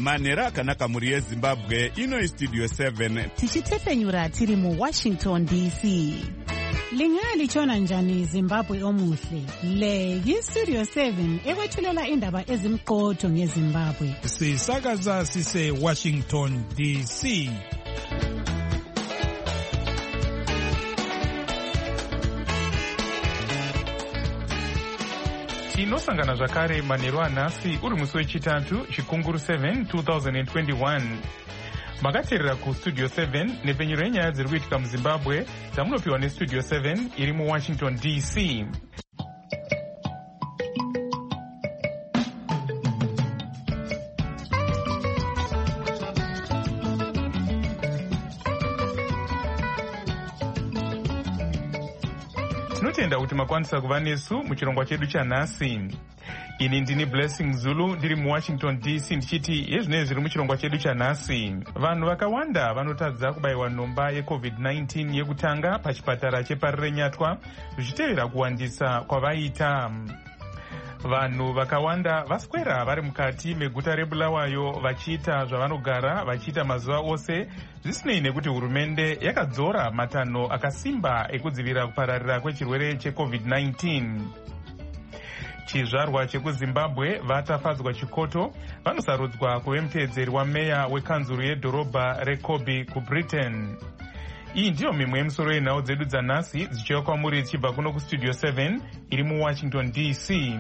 Manhero akanaka muri yeZimbabwe. Ino Studio 7 tichitepfenyura tiri mu Washington DC. Lingalitshona njani Zimbabwe omuhle? Le yiStudio 7 ekwethulela indaba ezimqotho ngeZimbabwe. Sisakaza sise Washington DC. Tinosangana zvakare manheru anhasi uri musi wechitatu Chikunguru 7 2021. Makateerera kuStudio 7 nepfenyuro yenyaya dziri kuitika muZimbabwe dzamunopiwa neStudio 7 iri muWashington DC. Tinotenda kuti makwanisa kuva nesu muchirongwa chedu chanhasi. Ini ndini Blessing Zulu ndiri muWashington DC ndichiti yezvinenge zviri muchirongwa chedu chanhasi. Vanhu vakawanda vanotadza kubayiwa nhomba yeCovid-19 yekutanga pachipatara cheParirenyatwa zvichitevera kuwandisa kwavaita. Vanhu vakawanda vaswera vari mukati meguta reBulawayo vachiita zvavanogara vachiita mazuva ose zvisinei nekuti hurumende yakadzora matanho akasimba ekudzivira kupararira kwechirwere cheCovid-19. Chizvarwa chekuZimbabwe vatafadzwa chikoto vanosarudzwa kuve muteedzeri wameya wekanzuru yedhorobha reKobe kuBritain. Iyi ndiyo mimwe yemusoro yenhau dzedu dzanhasi dzichiuya kwamuri dzichibva kuno kuStudio 7 iri muWashington DC.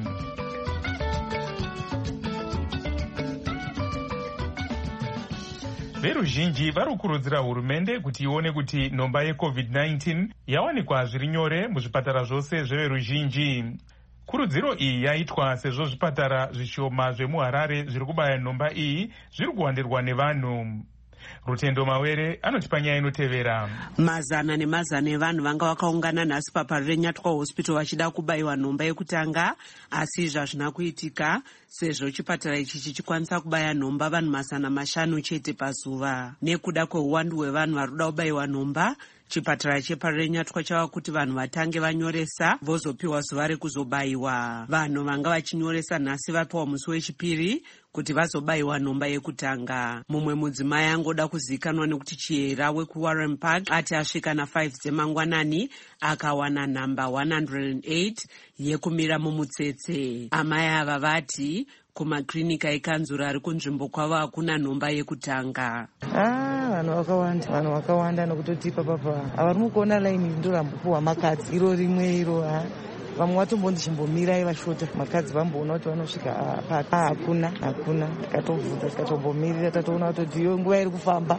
Veruzhinji vari kukurudzira hurumende kuti ione kuti nhomba yeCovid-19 yawanikwa zviri nyore muzvipatara zvose zveveruzhinji. Kurudziro iyi yaitwa sezvo zvipatara zvishoma zvemuHarare zviri kubaya nhomba iyi zviri kuwandirwa nevanhu. Rutendo Mawere anotipa nyaya inotevera. Mazana nemazana evanhu vanga vakaungana nhasi paParirenyatwa hospital vachida kubayiwa nhomba yekutanga, asi zvazvina kuitika sezvo chipatara ichi chichikwanisa kubaya nhomba vanhu mazana mashanu chete pazuva. Nekuda kweuwandu hwevanhu vari kuda kubayiwa nhomba, chipatara cheParirenyatwa chava kuti vanhu vatange vanyoresa vozopiwa zuva rekuzobayiwa. Vanhu vanga vachinyoresa nhasi vapiwa musi wechipiri kuti vazobayiwa nhomba yekutanga. Mumwe mudzimai angoda kuzikanwa nekuti Chihera wekuWarren Park ati asvika na5 dzemangwanani akawana nhamba 108 yekumira mumutsetse. Amai ava vati kumaklinika ekanzura ari kunzvimbo kwavo hakuna nhomba yekutanga. Vanhu vakawanda nokutoti papa avari mukuona laini ndorambopuwa makadzi iro rimwe iro vamwe watombonzi chimbomirai vashota makadzi vamboona kuti vanosvika hakuna tikatovhunza tikatombomirira tatoona kutoti iyo nguva iri kufamba.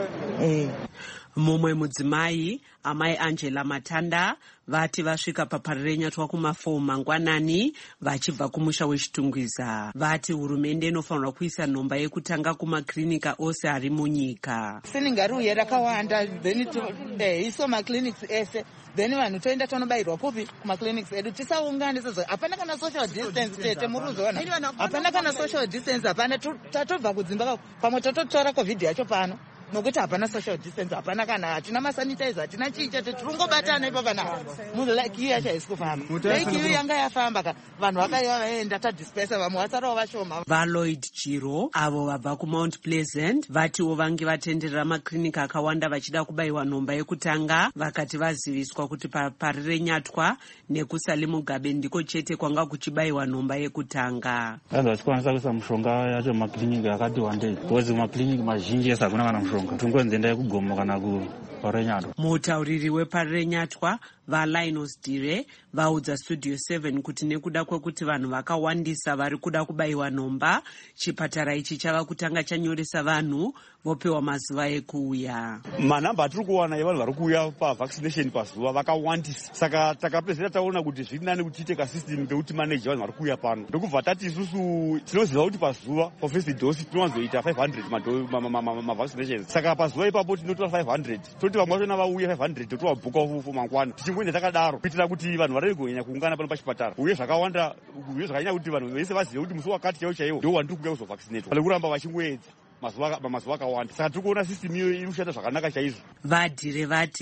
Mumwe mudzimai amai Angela Matanda vati vasvika paParirenyatwa kuma4 mangwanani vachibva kumusha wechitungwiza. Vati hurumende inofanirwa kuisa nhomba yekutanga kumaklinika ose ari munyika. Siningariuye rakawanda then iso maclinics ese then vanhu toenda tonobayirwa kupi kumaclinics edu tisaungane sezvo hapana kana social distance tete muruzoona hapana kana social distance hapana tatobva kudzimba pamwe tototora covid yacho pano nokuti hapana social distance hapana kana hatina masanitizer hatina chicha tiringobatana ipo pana munhu like iyo yacho haisi kufamba like iyo yanga yafamba vanhu vakaiva vaenda tadispersa vamwe vasarawo vashoma. VaLloyd Chiro avo vabva kuMount Pleasant vatiwo vange vatenderera maklinika akawanda vachida kubayiwa nhomba yekutanga vakati vaziviswa kuti paParirenyatwa nekuSalimugabe ndiko chete kwanga kuchibayiwa nhomba yekutanga. Vanhu vachikwanisa kuisa mushonga yacho mumaklinika yakati wandei because maklinika mazhinji ese hakuna kana mushonga tungonzenda yekugomo kana kuParirenyatwa. Mutauriri weParirenyatwa vaLinus Dire vaudza Studio 7 kuti nekuda kwekuti vanhu vakawandisa vari kuda kubayiwa nhomba, chipatara ichi chava kutanga chanyoresa vanhu vopewa mazuva ekuuya. Manhamba atiri kuwana evanhu vari kuuya pavaccination pazuva vakawandisa, saka takapedzera taona kuti zviri nani kuti tiite kasystem kekuti maneja vanhu vari kuuya pano ndokubva tati isusu tinoziva kuti pazuva for first dose tinowanzoita 500 mavaccinations, saka pazuva ipapo tinotora 500 toti vamwe vachona vauya 500 totovabhuka mangwana tichingoenda takadaro kuitira kuti vanhu varege kunyanya kuungana pano pachipatara uye zvakawanda uye zvakanyanya kuti vanhu vese vazive kuti musi wakati chaiwo chaiwo ndo wandiri kuuya kuzovaccinatwa pane kuramba vachingoedza mazuva akawanda, saka tiri kuona system iyo iri kushanda zvakanaka chaizvo. VaDire vati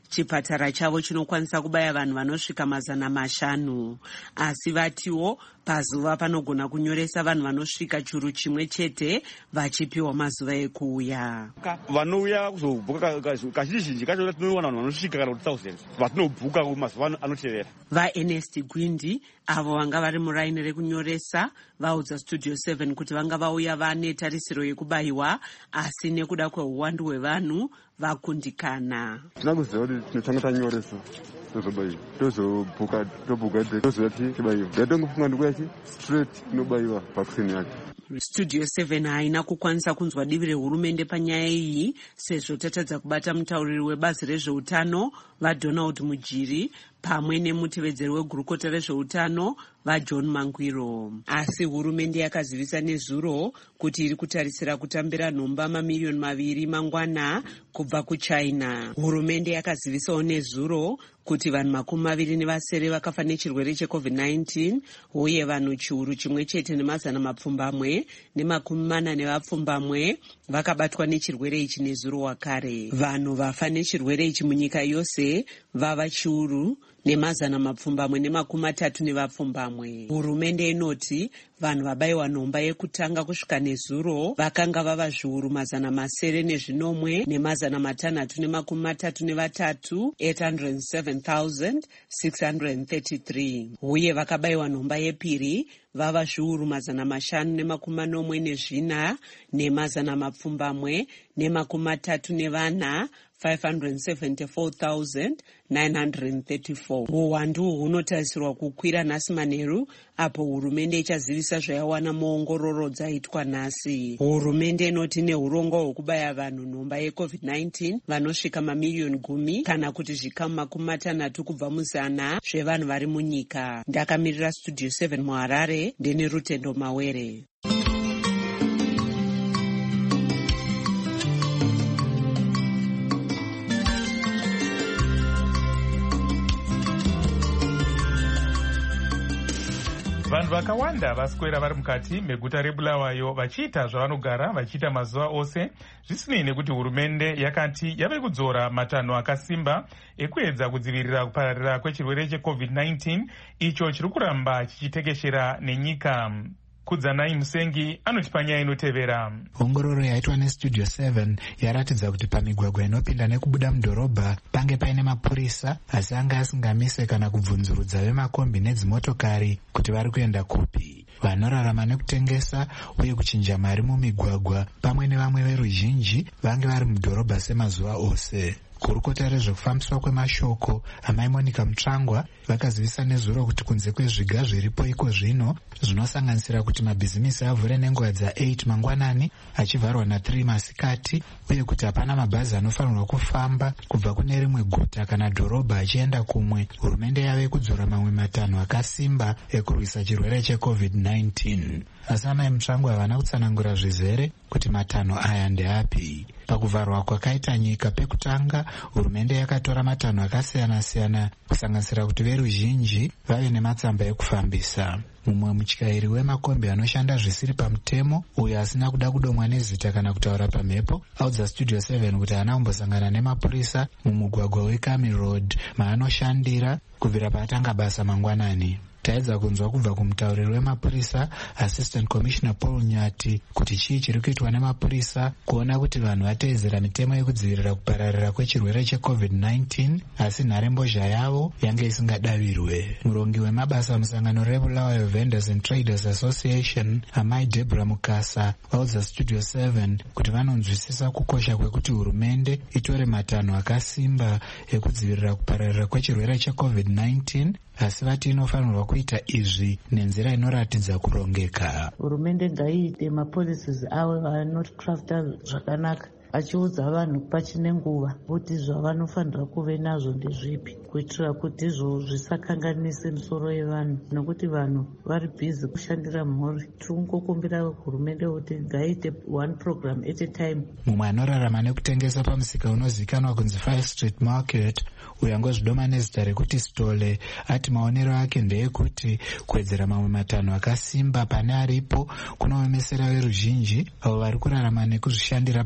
chipatara chavo chinokwanisa kubaya vanhu vanosvika 500, asi vatiwo pazuva panogona kunyoresa vanhu vanosvika churu chimwe chete vachipiwa mazuva ekuuya. Vanouya kuzobhuka kazhinji kacho tinoona vanhu vanosvika kana kuti thousands vatinobhuka mazuva anotevera. VaErnest Gwindi avo vanga vari muraini rekunyoresa vaudza Studio 7 kuti vanga vauya vane tarisiro yekubayiwa, asi nekuda kweuwandu hwevanhu vakundikana. Tinakuziva kuti tinotanga tanyoresa tozobayiwa, tozobhuka tozoti tibayiwa, ndatongofunga ndikuyachi straight tinobayiwa vaccine yacho. Studio 7 haina kukwanisa kunzwa divi rehurumende panyaya iyi sezvo tatadza kubata mutauriri webazi rezveutano vaDonald Mujiri pamwe nemutevedzeri wegurukota rezveutano vaJohn Mangwiro. Asi hurumende yakazivisa nezuro kuti iri kutarisira kutambira nhomba mamiliyoni 2 mangwana kubva kuChina. Hurumende yakazivisawo nezuro kuti vanhu 27 vakafa nechirwere cheCovid-19 uye vanhu chiuru chimwe chete ne140 ne40 vakabatwa nechirwere ichi nezuro wakare. Vanhu vafa nechirwere ichi munyika yose vava chiuru ne130 Hurumende inoti vanhu vabayiwa nhomba yekutanga kusvika nezuro vakanga vava zviuru 700 ne633 807,633 uye vakabayiwa nhomba yepiri vava zviuru 544 ne634 574,934. Uwandu hunotarisirwa kukwira nhasi manheru apo hurumende ichazivisa zvayawana muongororo dzaitwa nhasi. Hurumende inoti nehurongo hwekubaya vanhu nhomba yeCovid-19 vanosvika mamiliyoni 10 kana kuti zvikamu 60 kubva mu100 zvevanhu vari munyika. Ndakamirira Studio 7 muHarare ndine Rutendo Mawere. Vanhu vakawanda vaswera vari mukati meguta reBulawayo vachiita zvavanogara vachiita mazuva ose, zvisinei nekuti hurumende yakati yave kudzora matanho akasimba ekuedza kudzivirira kupararira kwechirwere cheCovid-19 icho chiri kuramba chichitekeshera nenyika. Kudzanai Musengi anoti panyaya inotevera. Ongororo yaitwa neStudio 7 yaratidza kuti pamigwagwa inopinda nekubuda mudhorobha pange paine mapurisa, asi anga asingamise kana kubvunzurudza vemakombi nedzimotokari kuti vari kuenda kupi. Vanorarama nekutengesa uye kuchinja mari mumigwagwa pamwe nevamwe veruzhinji vange vari mudhorobha semazuva ose. Kurukota rezvekufambiswa kwemashoko amai Monica Mutsvangwa vakazivisa nezuro kuti kunze kwezviga zviripo iko zvino zvinosanganisira kuti mabhizimisi avhure nenguva dza8 mangwanani achivharwa na3 masikati, uye kuti hapana mabhazi anofanirwa kufamba kubva kune rimwe guta kana dhorobha achienda kumwe, hurumende yave kudzora mamwe matanho akasimba ekurwisa chirwere cheCovid-19. Asi amai Mutsvangwa havana kutsanangura zvizere kuti matanho aya ndeapi. Pakuvharwa kwakaita nyika pekutanga, hurumende yakatora matanho akasiyana-siyana kusanganisira kuti veruzhinji vave nematsamba ekufambisa. Mumwe mutyairi wemakombi anoshanda zvisiri pamutemo uyo asina kuda kudomwa nezita kana kutaura pamhepo audza Studio 7 kuti haana kumbosangana nemapurisa mumugwagwa weCamel Road maanoshandira kubvira paatanga basa mangwanani. Taedza kunzwa kubva kumutauriri wemapurisa Assistant Commissioner Paul Nyati kuti chii chiri kuitwa nemapurisa kuona kuti vanhu vateedzera mitemo yekudzivirira kupararira kwechirwere cheCovid-19, asi nharembozha yavo yange isingadavirwe. Murongi wemabasa musangano reBulawayo Vendors and Traders Association amai Deborah Mukasa vaudza Studio 7 kuti vanonzwisisa kukosha kwekuti hurumende itore matanho akasimba ekudzivirira kupararira kwechirwere cheCovid-19, asi vati inofanirwa kuita izvi nenzira inoratidza kurongeka. Hurumende ngaiite mapolicies avo anocrafta zvakanaka achiudza vanhu pachine nguva kuti zvavanofanira kuve nazvo ndezvipi, kuitira kuti izvo zvisakanganise misoro yevanhu, nokuti vanhu vari bhizi kushandira mhuri. Tikungokumbira hurumende kuti ngaiite one program at a time. Mumwe anorarama nekutengesa pamusika unozivikanwa kunzi 5 Street Market uyo angozvidoma nezita rekuti Stole ati maonero ake ndeyekuti kuwedzera mamwe matanho akasimba pane aripo kunoomesera veruzhinji avo vari kurarama nekuzvishandira pachavo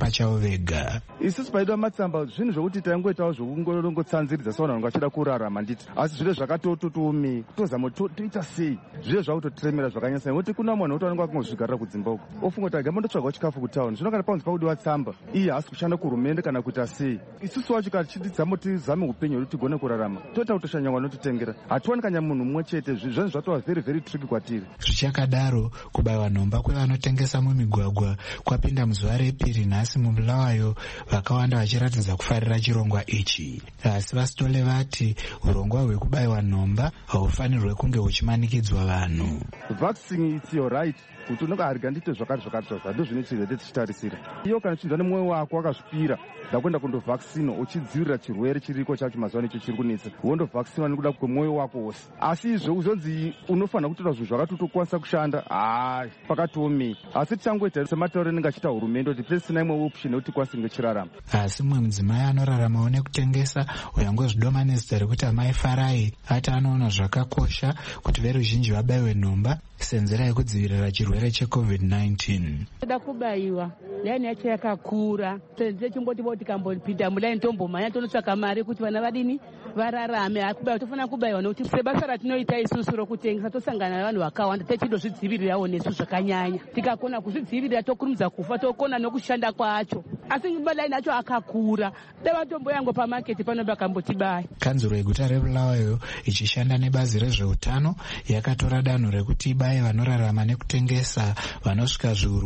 vega. Isusu paidwa matsamba zvinhu zvokuti taingoitawo zvokungotsanziridza saona vanhu vachida kurarama nditi, asi zviro zvakatototomi tozama toita sei zviro zvakutotiremera zvakanyasa nekuti kuna munhu kuti vanenge vakangozvigarira kudzimba uko ofunga kuti agamba ndotsvaga chikafu kutauni zvino kana panzi paudiwa tsamba iye haasi kushanda kuhurumende kana kuita sei. Isusu wacho katidzamo tizame upenyu hwedu tigone kurarama toita kutoshanyangwa notitengera hatiwani kanya munhu mumwe chete zvinhu zvatova very very tricky kwatiri. Zvichakadaro kubayiwa nhomba kwevanotengesa mumigwagwa kwapinda muzuva repiri nhasi mubulawayo, vakawanda vachiratidza kufarira chirongwa ichi. Asi vasitole vati urongwa hwekubayiwa nhomba haufanirwe kunge huchimanikidzwa vanhu. Vaccine it's your right kuti unenge arika ndite zvakati ndo zvine chizvete tichitarisira iyo kana chinzwa nemwoyo wako wakazvipira ndakuenda kundovhaksina uchidzivirira chirwere chiriko chacho mazuva icho chiri kunetsa wondovhaksina nekuda kwemwoyo wako wose. Asi izvo uzonzi unofanira kutora zvinhu zvakatotokwanisa kushanda pakatomi. Asi tichangoita sematauro enenge achiita hurumende kuti tisina imwe option yekuti tikwanise kunge chirarama. Asi mumwe mudzimai anoraramawo nekutengesa uyangozvidoma nezita rekuti Amai Farai ati anoona zvakakosha kuti veruzhinji vabayiwe nhomba senzera yekudzivirira chirwere cheCovid-19. Toda kubayiwa laini yacho yakakura senze chimboti boti kambopinda mulaini tombomhanya tonotsvaka mari kuti vana vadini vararame. Akubayiwa tofanira kubayiwa nokuti sebasa ratinoita isusu rokutengesa tosangana navanhu vakawanda techindozvidzivirirawo nesu zvakanyanya. Tikakona kuzvidzivirira tokurumidza kufa, tokona nokushanda kwacho. Asi laini yacho akakura dava tomboyango pamaketi pano pakambotibaya. Kanzuro yeguta reBulawayo ichishanda nebazi rezveutano yakatora danho rekuti ibaye vanorarama nekutengesa vanosvika zviuru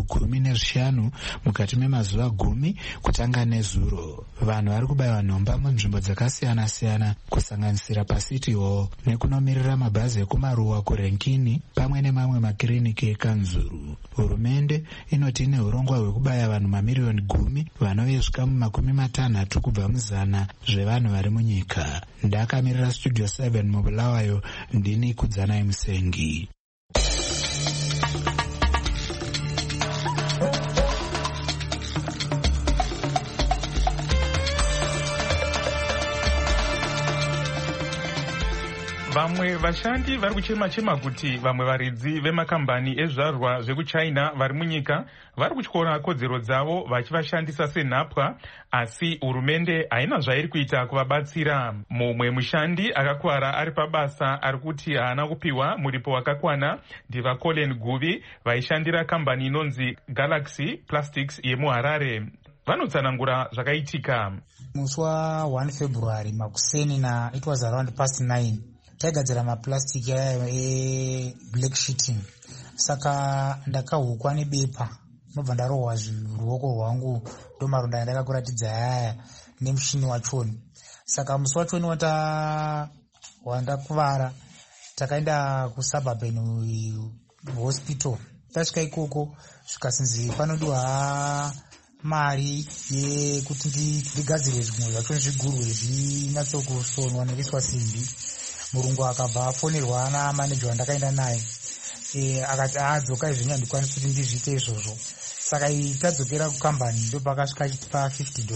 15 mukati memazuva 10 kutanga nezuro. Vanhu vari kubayiwa nhomba munzvimbo dzakasiyana siyana kusanganisira paCity Hall nekunomirira mabhazi ekumaruwa kuRenkini pamwe nemamwe makiriniki ekanzuru. Hurumende inoti ine urongwa hwekubaya vanhu mamiriyoni 10 vanovezvika mu60 kubva muzana zvevanhu vari munyika. Ndakamirira Studio 7 mubulawayo, ndini Kudzanai Musengi. Vamwe vashandi vari kuchema-chema kuti vamwe varidzi vemakambani ezvizvarwa zvekuchina vari munyika vari kutyora kodzero dzavo vachivashandisa senhapwa, asi hurumende haina zvairi kuita kuvabatsira. Mumwe mushandi akakwara ari pabasa ari kuti haana kupiwa muripo wakakwana ndivaColin Guvi vaishandira kambani inonzi Galaxy Plastics yemuHarare. Vanotsanangura zvakaitika. Musi wa1 February makuseni it was around 9:30 taigadzira maplastiki aya black sheeting. Saka ndakahukwa nebepa nobva ndarohwa ruoko rwangu ndomaronda andakakuratidza aya nemushini wachoni. Saka musi wachoni wandakuvara takaenda kuSuburban Hospital. Tasvika ikoko zvikasinzi panodiwa mari yekuti ndigadzirwe zvimwe zvacho zvigurwe zvinatsokusonwa nekuiswa simbi. Murungu akabva afonerwa namaneja wandakaenda naye akati adzoka izveni handikwanisi kuti ndizviite izvozvo. Saka tadzokera kukambani ndopakasvika achitipa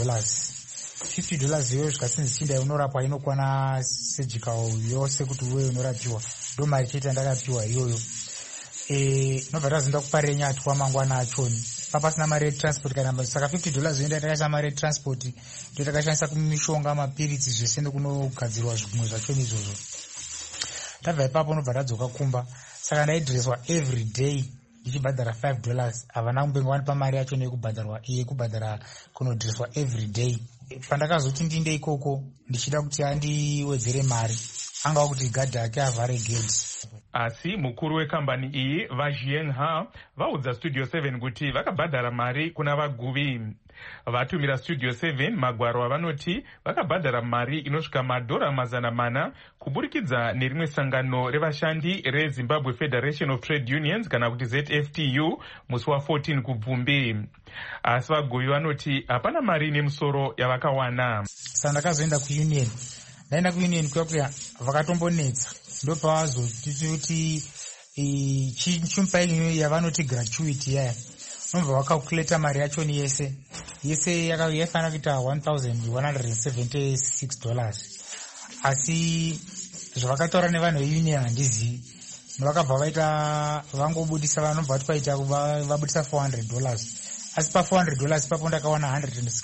$50 iyoyo zvikasinzi chinda unorapwa inokwana surgical yose kuti uwe unorapiwa, ndo mari chete ndakapiwa iyoyo. Nobva tazoenda kuparire nyatwa mangwana achoni papasina mari yetransport kana saka $50 zoenda takaisa mari yetransport ndo takashandisa kumishonga mapiritsi zvese nekunogadzirwa zvimwe zvachoni izvozvo. Tabva ipapo nobva tadzoka kumba. Saka ndaidhireswa every day ndichibhadhara $5. Havana kumbenga wanipa mari yacho yekubhadhara kunodhireswa every day. Pandakazoti ndinde ikoko ndichida kuti andiwedzere mari angava kuti gadhi ake avhare gate. Asi mukuru wekambani iyi vaJieng Ha vaudza Studio 7 kuti vakabhadhara mari kuna vaguvi. Vatumira Studio 7 magwaro avanoti vakabhadhara mari inosvika $400 kuburikidza nerimwe sangano revashandi reZimbabwe Federation of Trade Unions kana kuti ZFTU musi wa14 kubvumbi. Asi vaguvi vanoti hapana mari nemusoro yavakawana. Saka ndakazoenda kuunion. Ndaenda kuunion kuya kuti vakatombonetsa ndopavazotiti kuti chimupai yavanoti gratuity yaya nobva vakakuleta mari yachoni yese yaifanira kuita $1,176. Asi zvavakataura nevanhu veunion handizivi. Vakabva vaita vangobudisa vanobva kuti paita vabudisa $400. asi pa$400 papo ndakawana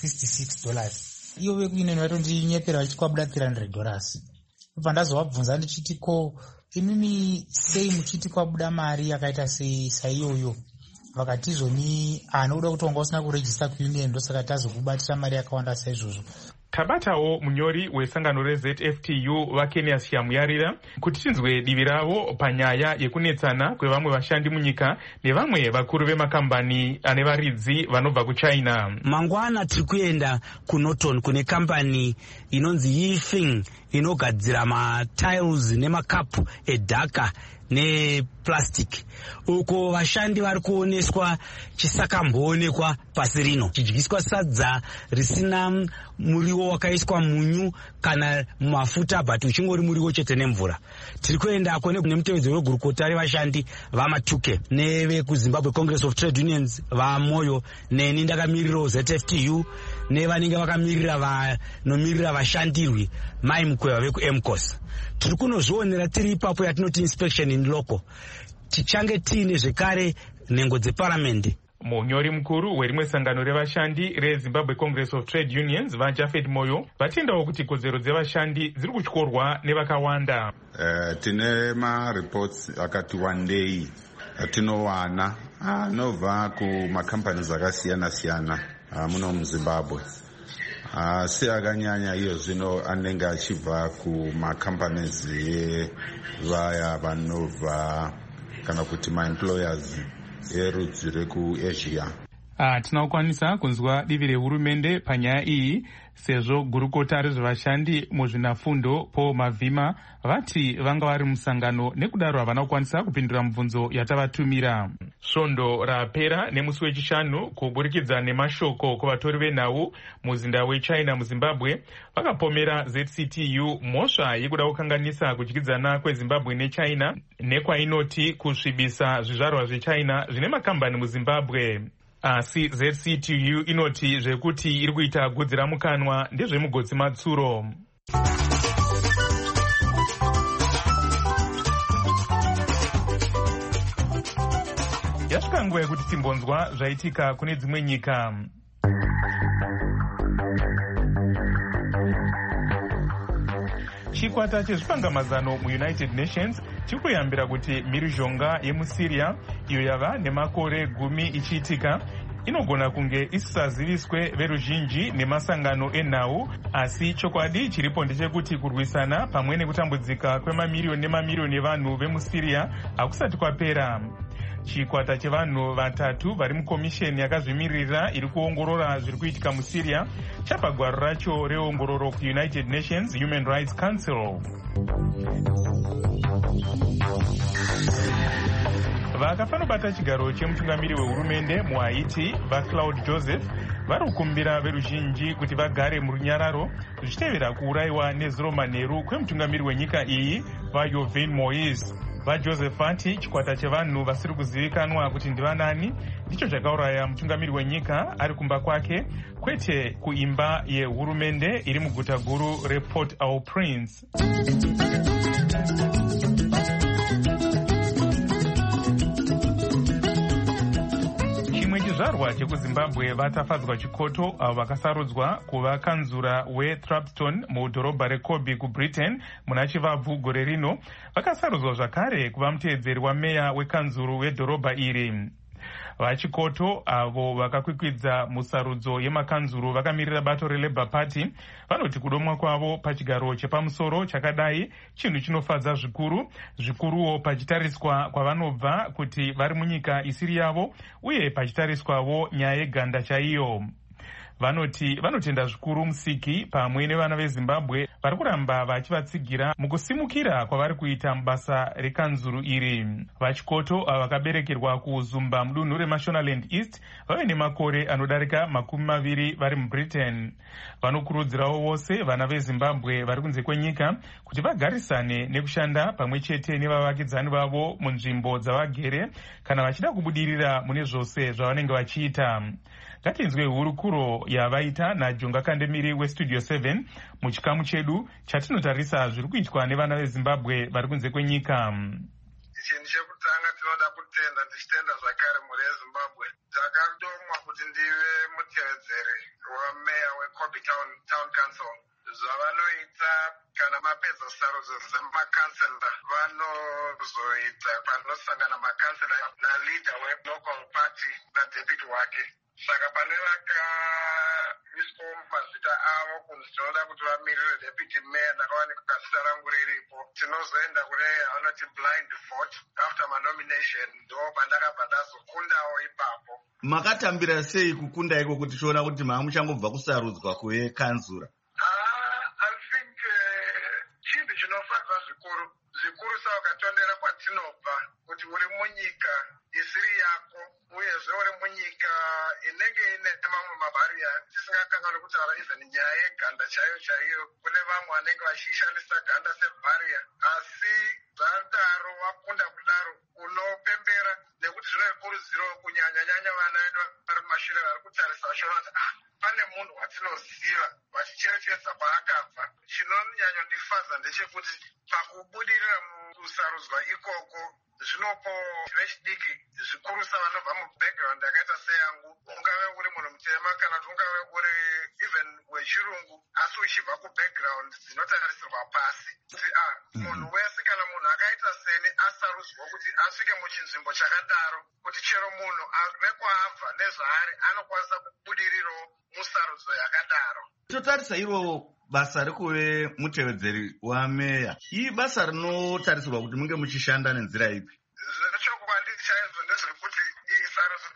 $166. iyo vekuine vatondinyeperera vachikwabuda $300. ubva ndazovabvunza ndichiti ko imimi sei muchiti kwabuda mari yakaita sei saiyoyo, vakatizoni anoda kuti wanga usina kurejista kuunion ndosaka tazokubatira mari yakawanda saizvozvo. Tabatawo munyori wesangano reZFTU vaKenia Shamuyarira kuti tinzwe divi ravo panyaya yekunetsana kwevamwe vashandi munyika nevamwe vakuru vemakambani ane varidzi vanobva kuChina. Mangwana tiri kuenda kuNorton kune kambani inonzi Yifeng inogadzira matiles nemakapu edhaka neplastic. Uko vashandi vari kuoneswa chisakamboonekwa pasi rino, chidyiswa sadza risina muriwo wakaiswa munyu kana mafuta but uchingori muriwo chete nemvura. Tiri kuendako nemutevedzeri wegurukota revashandi vama2K nevekuZimbabwe Congress of Trade Unions vamoyo neni ndakamirirawo ZFTU nevanenge vakanomiririra vashandirwi mai mukweva vekuMCOS. Tiri kunozvionera tiri ipapo yatinoti inspection in local. Tichange tiine zvekare nhengo dzeparamendi. Munyori mukuru werimwe sangano revashandi reZimbabwe Congress of Trade Unions vaJafet Moyo vatendawo kuti kodzero dzevashandi dziri kutyorwa nevakawanda. Tine mareports akati wandei atinowana anobva kumacompanies akasiyana-siyana muno muZimbabwe. Asi akanyanya iyo zvino anenge achibva kumacompanies vaya vanobva kana kuti maemployers erudzi rekuAsia. Tinokwanisa kunzwa divi rehurumende panyaya iyi sezvo gurukota rezvevashandi muzvinafundo Paul Mavhima vati vanga vari musangano nekudaro havana kukwanisa kupindura mibvunzo yatavatumira. Svondo rapera nemusi wechishanu kuburikidza nemashoko kuvatori venhau muzinda weChina muZimbabwe vakapomera ZCTU mhosva yekuda kukanganisa kudyidzana kweZimbabwe neChina nekwainoti kusvibisa zvizvarwa zveChina zvine makambani muZimbabwe. Asi ZCTU inoti zvekuti iri kuita gudzi ramukanwa ndezvemugodzi matsuro. Yasvika nguva yekuti timbonzwa zvaitika kune dzimwe nyika. Chikwata chezvipangamazano muUnited Nations chiri kuyambira kuti mhirizhonga yemuSyria iyo yava nemakore 10 ichiitika inogona kunge isisaziviswe veruzhinji nemasangano enhau, asi chokwadi chiripo ndechekuti kurwisana pamwe nekutambudzika kwemamiriyoni nemamiriyoni evanhu vemuSyria hakusati kwapera. Chikwata chevanhu vatatu vari mukomisheni yakazvimirira iri kuongorora zviri kuitika muSyria chapa gwaro racho reongororo kuUnited Nations Human Rights Council. Vakafanobata chigaro chemutungamiri wehurumende muHaiti vaClaude Joseph vari kukumbira veruzhinji kuti vagare murunyararo zvichitevera kuurayiwa nezuro manheru kwemutungamiri wenyika iyi vaJovenel Moise. VaJoseph vati chikwata chevanhu vasiri kuzivikanwa kuti ndivanani ndicho chakauraya mutungamiri wenyika ari kumba kwake, kwete kuimba yehurumende iri muguta guru rePort-au-Prince. Chizvarwa chekuZimbabwe vatafadzwa chikoto avo vakasarudzwa kuva kanzura weThrapston mudhorobha reKobe kuBritain muna chivabvu gore rino vakasarudzwa zvakare kuva muteedzeri wameya wekanzuru wedhorobha iri. Vachikoto avo vakakwikwidza musarudzo yemakanzuru vakamirira bato reLabour Party vanoti kudomwa kwavo pachigaro chepamusoro chakadai chinhu chinofadza zvikuruwo pachitariswa kwavanobva kuti vari munyika isiri yavo uye pachitariswawo nyaya yeganda chaiyo. Vanotenda zvikuru Musiki pamwe nevana veZimbabwe vari kuramba vachivatsigira mukusimukira kwavari kuita mubasa rekanzuru iri. Vachikoto vakaberekerwa kuZumba mudunhu reMashonaland East vave nemakore anodarika 20 vari muBritain. Vanokurudzirawo vose vana veZimbabwe vari kunze kwenyika kuti vagarisane nekushanda pamwe chete nevavakidzani vavo munzvimbo dzavagere kana vachida kubudirira mune zvose zvavanenge vachiita. Ngatinzwe hurukuro yavaita naJonga Kandemiri weStudio 7 muchikamu chedu chatinotarisa zviri kuitwa nevana veZimbabwe vari kunze kwenyika. Chinhu chekutanga tinoda kutenda, tichitenda zvakare mhuri yeZimbabwe dzakadomwa kuti ndive mutevedzeri wameya weKobe Town Council. Zvavanoita kana mapedza sarudzo dzemakansela vanozoita panosangana makansela naleader welocal party nadeputy wake. Saka pane vakaiswa mazita avo kunzi tinoda kuti vamirire deputy mayor ndakawanika zita rangu riripo. Tinozoenda kune anoti blind vote after manomination, ndo pandakabva ndazokundawo ipapo. Makatambira sei kukunda iko kuti tiona kuti muchangobva kusarudzwa kwekanzura? Chinhu chinofadza zvikuru saukatondera kwatinobva kuti uri munyika isiri yako uyezve uri munyika inenge ine mamwe mabhariya tisingakanganwi kutaura even nyaya yeganda chaiyo. Kune vamwe vanenge vachishandisa ganda sebhariya, asi zvadaro wakunda kudaro unopembera nekuti zvinoikurudziro kunyanya vana vedu vari mumashure vari kutarisa vachiona kuti pane munhu watinoziva vachicherechedza paakabva. Chinonyanyondifadza ndechekuti pakubudirira mukusarudzwa ikoko zvinopo vechidiki zvikurusa vanobva mubackground yakaita seyangu, ungave uri munhu mutema kana kuti ungave uri even wechirungu, asi uchibva kubackground dzinotarisirwa pasi kuti munhu wese kana munhu akaita seni asarudzwa kuti asvike muchinzvimbo chakadaro, kuti chero munhu rekwaabva nezvaari anokwanisa kubudirirawo musarudzo yakadaro. Totarisa iro basa rekuve mutevedzeri wameya, ii basa rinotarisirwa kuti munge muchishanda nenzira ipi? Zvechokwadi chaizvo ndezvekuti iyi sarudzo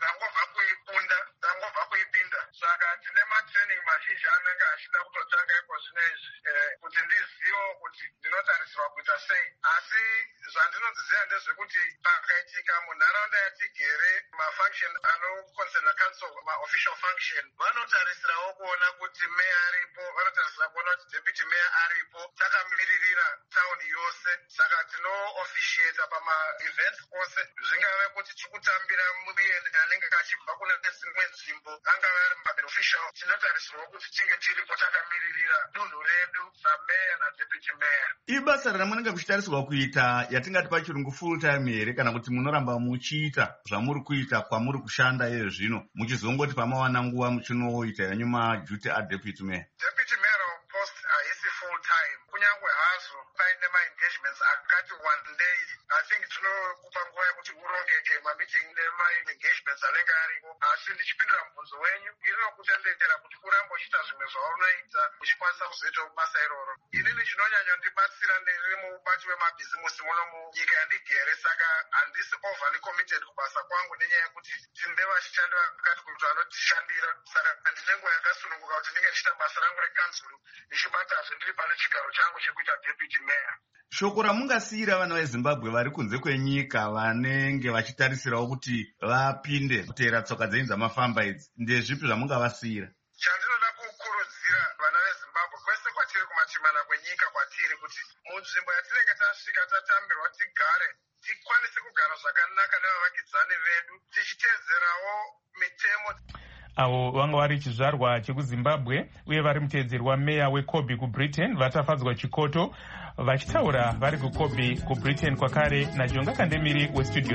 ndangobva kuipinda, saka tine matraining mazhinji anenge achida kutotanga ipo zvinezvi kuti ndizivewo kuti ndinotarisirwa kuita sei. Asi zvandinodziziva ndezvekuti pakaitika munharaunda yatigere mafunction anoconcern council, maofficial function, vanotarisirawo kuona kuti meya aripo, vanotarisira kuona kuti deputy meya aripo, takamiririra tauni yose. Saka tinoofficiata pama-events ose, zvingave kuti tikutambira muyeni anenge achibva kune dzimwe nzvimbo, angave ari maofficial, tinotarisirwa kuti tinge tiripo takamiririra dunhu redu sameya nadeputy meya. Ibasa ramunenge muchitarisirwa kuita yatingati pachirungu full time here, kana kuti munoramba muchiita zvamuri kuita kwamuri kushanda iye zvino muchizongoti pamawana nguva muchinoita yanyu maduty adeputy mayor? Deputy mayoral post haisi full time, kunyange hazvo paine ma-engagements akati one day. I think tinokupa nguva yekuti urongeke mameeting nema-engagements anenge aripo, asi ndichipindura mubvunzo wenyu inokutendeera kuti urambe uchiita zvimwe zvaunoita uchikwanisa kuzoitawo basa iroro. Inini chinonyanyondibatsira ndiri mubati wemabhizimusi muno munyika yandigere, saka handisi overly committed kubasa kwangu nenyaya yekuti tine vashandi vakati kuti vanotishandira. Saka ndine nguva yakasununguka kuti ndinge ndichita basa rangu rekanzuru ndichibatazve ndiri pane chigaro changu chekuita deputy mayor. Shoko ramungasiyira vana veZimbabwe vari kunze kwenyika vanenge vachitarisirawo kuti vapinde kuteera tsoka dzenyu dzamafamba idzi, ndezvipi zvamungavasiyira? Chandinoda kukurudzira vana veZimbabwe kwese kwatiri kumachimana kwenyika kwatiri, kuti munzvimbo yatinenge tasvika tatambirwa tigare tikwanise kugara zvakanaka nevavakidzani vedu tichiteedzerawo mitemo. Avo vanga vari chizvarwa chekuZimbabwe uye vari mutevedzeri wameya weKobe kuBritain vatafadzwa chikoto, vachitaura vari kuKobe kuBritain kwakare naJonga Kandemiri weStudio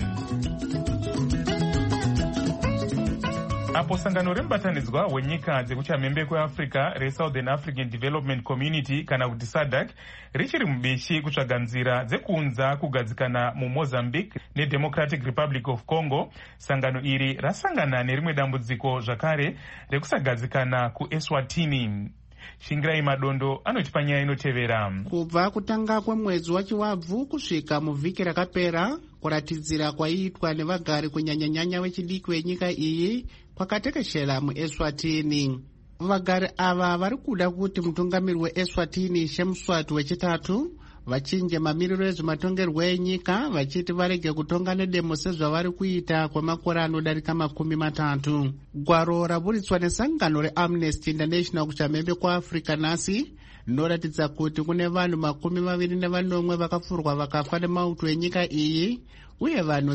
7. Apo sangano remubatanidzwa wenyika dzekuchamhembe kweAfrica reSouthern African Development Community kana kuti SADC richiri mubishi kutsvaga nzira dzekuunza kugadzikana muMozambique neDemocratic Republic of Congo, sangano iri rasangana nerimwe dambudziko zvakare rekusagadzikana kuEswatini. Shingirai Madondo anotipa nyaya inotevera. Kubva kutanga kwemwedzi waChiwabvu kusvika muvhiki rakapera, kuratidzira kwaiitwa nevagari kunyanyanyanya vechidiki venyika iyi kwakatekeshera muEswatini. Vagari ava vari kuda kuti mutungamiri weEswatini Shemswati wechitatu vachinje mamiriro ezvematongerwo enyika, vachiti varege kutonga nedemo sezvavari kuita kwemakore anodarika 30. Gwaro raburitswa nesangano reAmnesty International kuchamhembe kwaAfrica nhasi rinoratidza kuti kune vanhu 24 vakafurwa vakafa nemauto enyika iyi, uye vanhu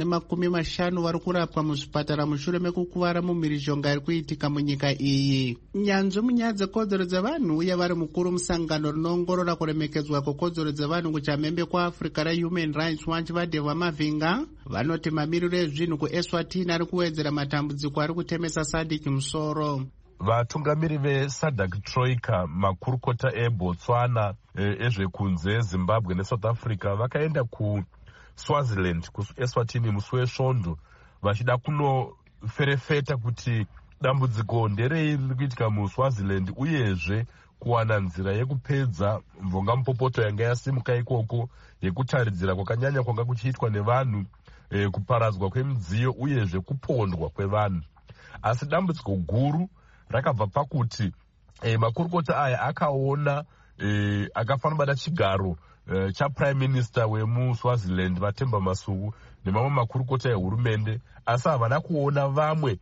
150 vari kurapwa muzvipatara mushure mekukuvara mumhirizhonga iri kuitika munyika iyi. Nyanzvi munyaya dzekodzero dzevanhu uye vari mukuru musangano rinoongorora kuremekedzwa kwekodzero dzevanhu kuchamhembe kwaafrica rehuman rights watch vadhevha mavhinga vanoti mamiriro ezvinhu kuEswatini ari kuwedzera matambudziko ari kutemesa SADC musoro. Vatungamiri veSADC Troika, makurukota eBotswana, ezvekunze, Zimbabwe neSouth Africa vakaenda kuSwaziland, kuEswatini musi wesvondo vachida kunoferefeta kuti dambudziko nderei riri kuitika muSwaziland uyezve kuwana nzira yekupedza mvongamupopoto yanga yasimuka ikoko yekutaridzira kwakanyanya kwanga kuchiitwa nevanhu, kuparadzwa kwemidziyo uyezve kupondwa kwevanhu. Asi dambudziko guru rakabva pakuti makurukota aya akaona akafana bata chigaro chaprime minister wemuSwaziland Vatemba Masuku nemamwe makurukota ehurumende, asi havana kuona vamwe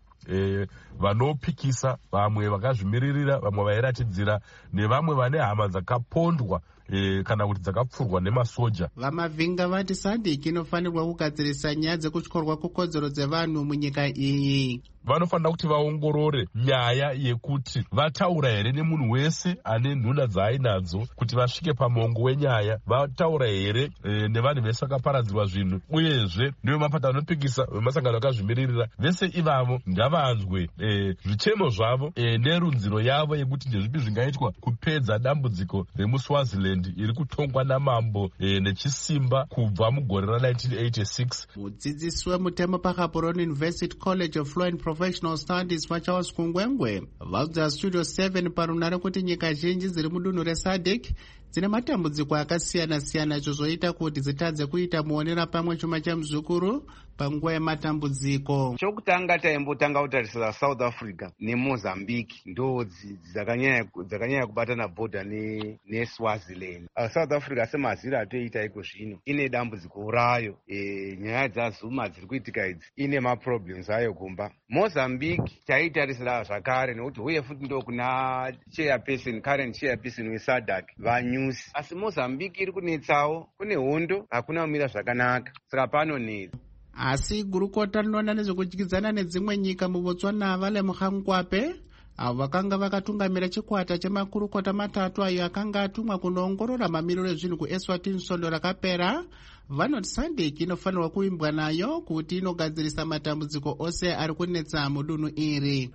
vanopikisa, vamwe vakazvimiririra, vamwe vairatidzira nevamwe vane hama dzakapondwa kana kuti dzakapfurwa nemasoja. Vamavhinga vati SADC inofanirwa kugadzirisa nyaya dzekutyorwa kwekodzero dzevanhu munyika iyi. Vanofanira kuti vaongorore nyaya yekuti vataura here nemunhu wese ane nhuna dzaainadzo kuti vasvike pamongo wenyaya, vataura here nevanhu vese vakaparadzirwa zvinhu, uyezve nevemapata anopikisa vemasangano akazvimiririra, vese ivavo ngavanzwe zvichemo zvavo nerunziro yavo yekuti ndezvipi zvingaitwa kupedza dambudziko remuSwaziland iri kutongwa namambo nechisimba kubva mugore ra1986. Mudzidzisi wemutemo paKaporoni University College of Law and Professional Studies Vachaos Kungwengwe vaudza Studio 7 parunare kuti nyika zhinji dziri mudunhu reSADC dzine matambudziko akasiyana-siyana, izvo zvoita kuti dzitadze kuita muonera pamwe chuma chemuzukuru panguva yematambudziko. Chokutanga taimbotanga kutarisira South Africa neMozambique ndo dzakanyanya kubatana bhodha neSwaziland. South Africa semaziri atoita iko zvino ine dambudziko rayo, nyaya dzazuma dziri kuitika idzi ine maproblems ayo kumba. Mozambique taitarisira zvakare nekuti uye futi ndo kuna current chairperson weSADC vanyusi, asi Mozambique iri kunetsawo, kune hondo, hakuna kumira zvakanaka, saka panonetsa. Asi gurukota rinoona nezvekudyidzana nedzimwe nyika muBotswana Vale Mukhangwape avo vakanga vakatungamira chikwata chemakurukota matatu ayo akanga atumwa kunoongorora mamiriro ezvinhu kuEswatini svondo rakapera, vanoti SADC inofanirwa kuimbwa nayo kuti inogadzirisa matambudziko ose ari kunetsa mudunhu iri.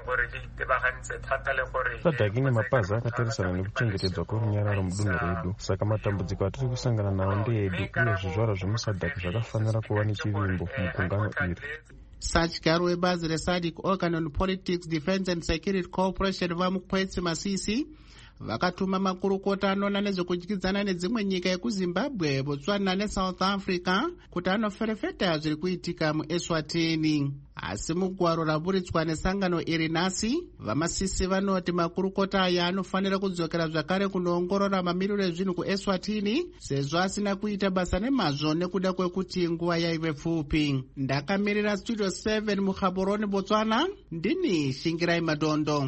SADC ine mapazi akatarisana nekuchengetedzwa kwerunyararo mudunhu redu, saka matambudziko atiri kusangana nawo ndeedu, uye zvizvarwa zvemuSADC zvakafanira kuva nechivimbo mugungano iri. Sachigaro webazi reSADC Organ on Politics, Defense and Security Cooperation Vamukwetsi Masisi vakatuma makurukota anoona nezvekudyidzana nedzimwe nyika yekuZimbabwe, Botswana neSouth Africa kuti anoferefeta zviri kuitika muEswatini. Asi mugwaro raburitswa nesangano iri nhasi, vaMasisi vanoti makurukota aya anofanira kudzokera zvakare kunoongorora mamiriro ezvinhu kuEswatini sezvo asina kuita basa nemazvo nekuda kwekuti nguva yaive pfupi. Ndakamirira Studio 7 muKaporoni, Botswana, ndini Shingirai Madondo.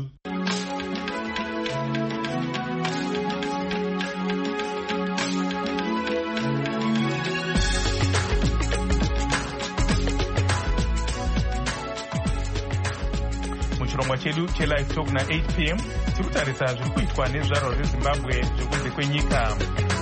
Chirongwa chedu chelive talk na 8 p.m. tikutarisa zviri kuitwa nezvaro zveZimbabwe zvekunze kwenyika.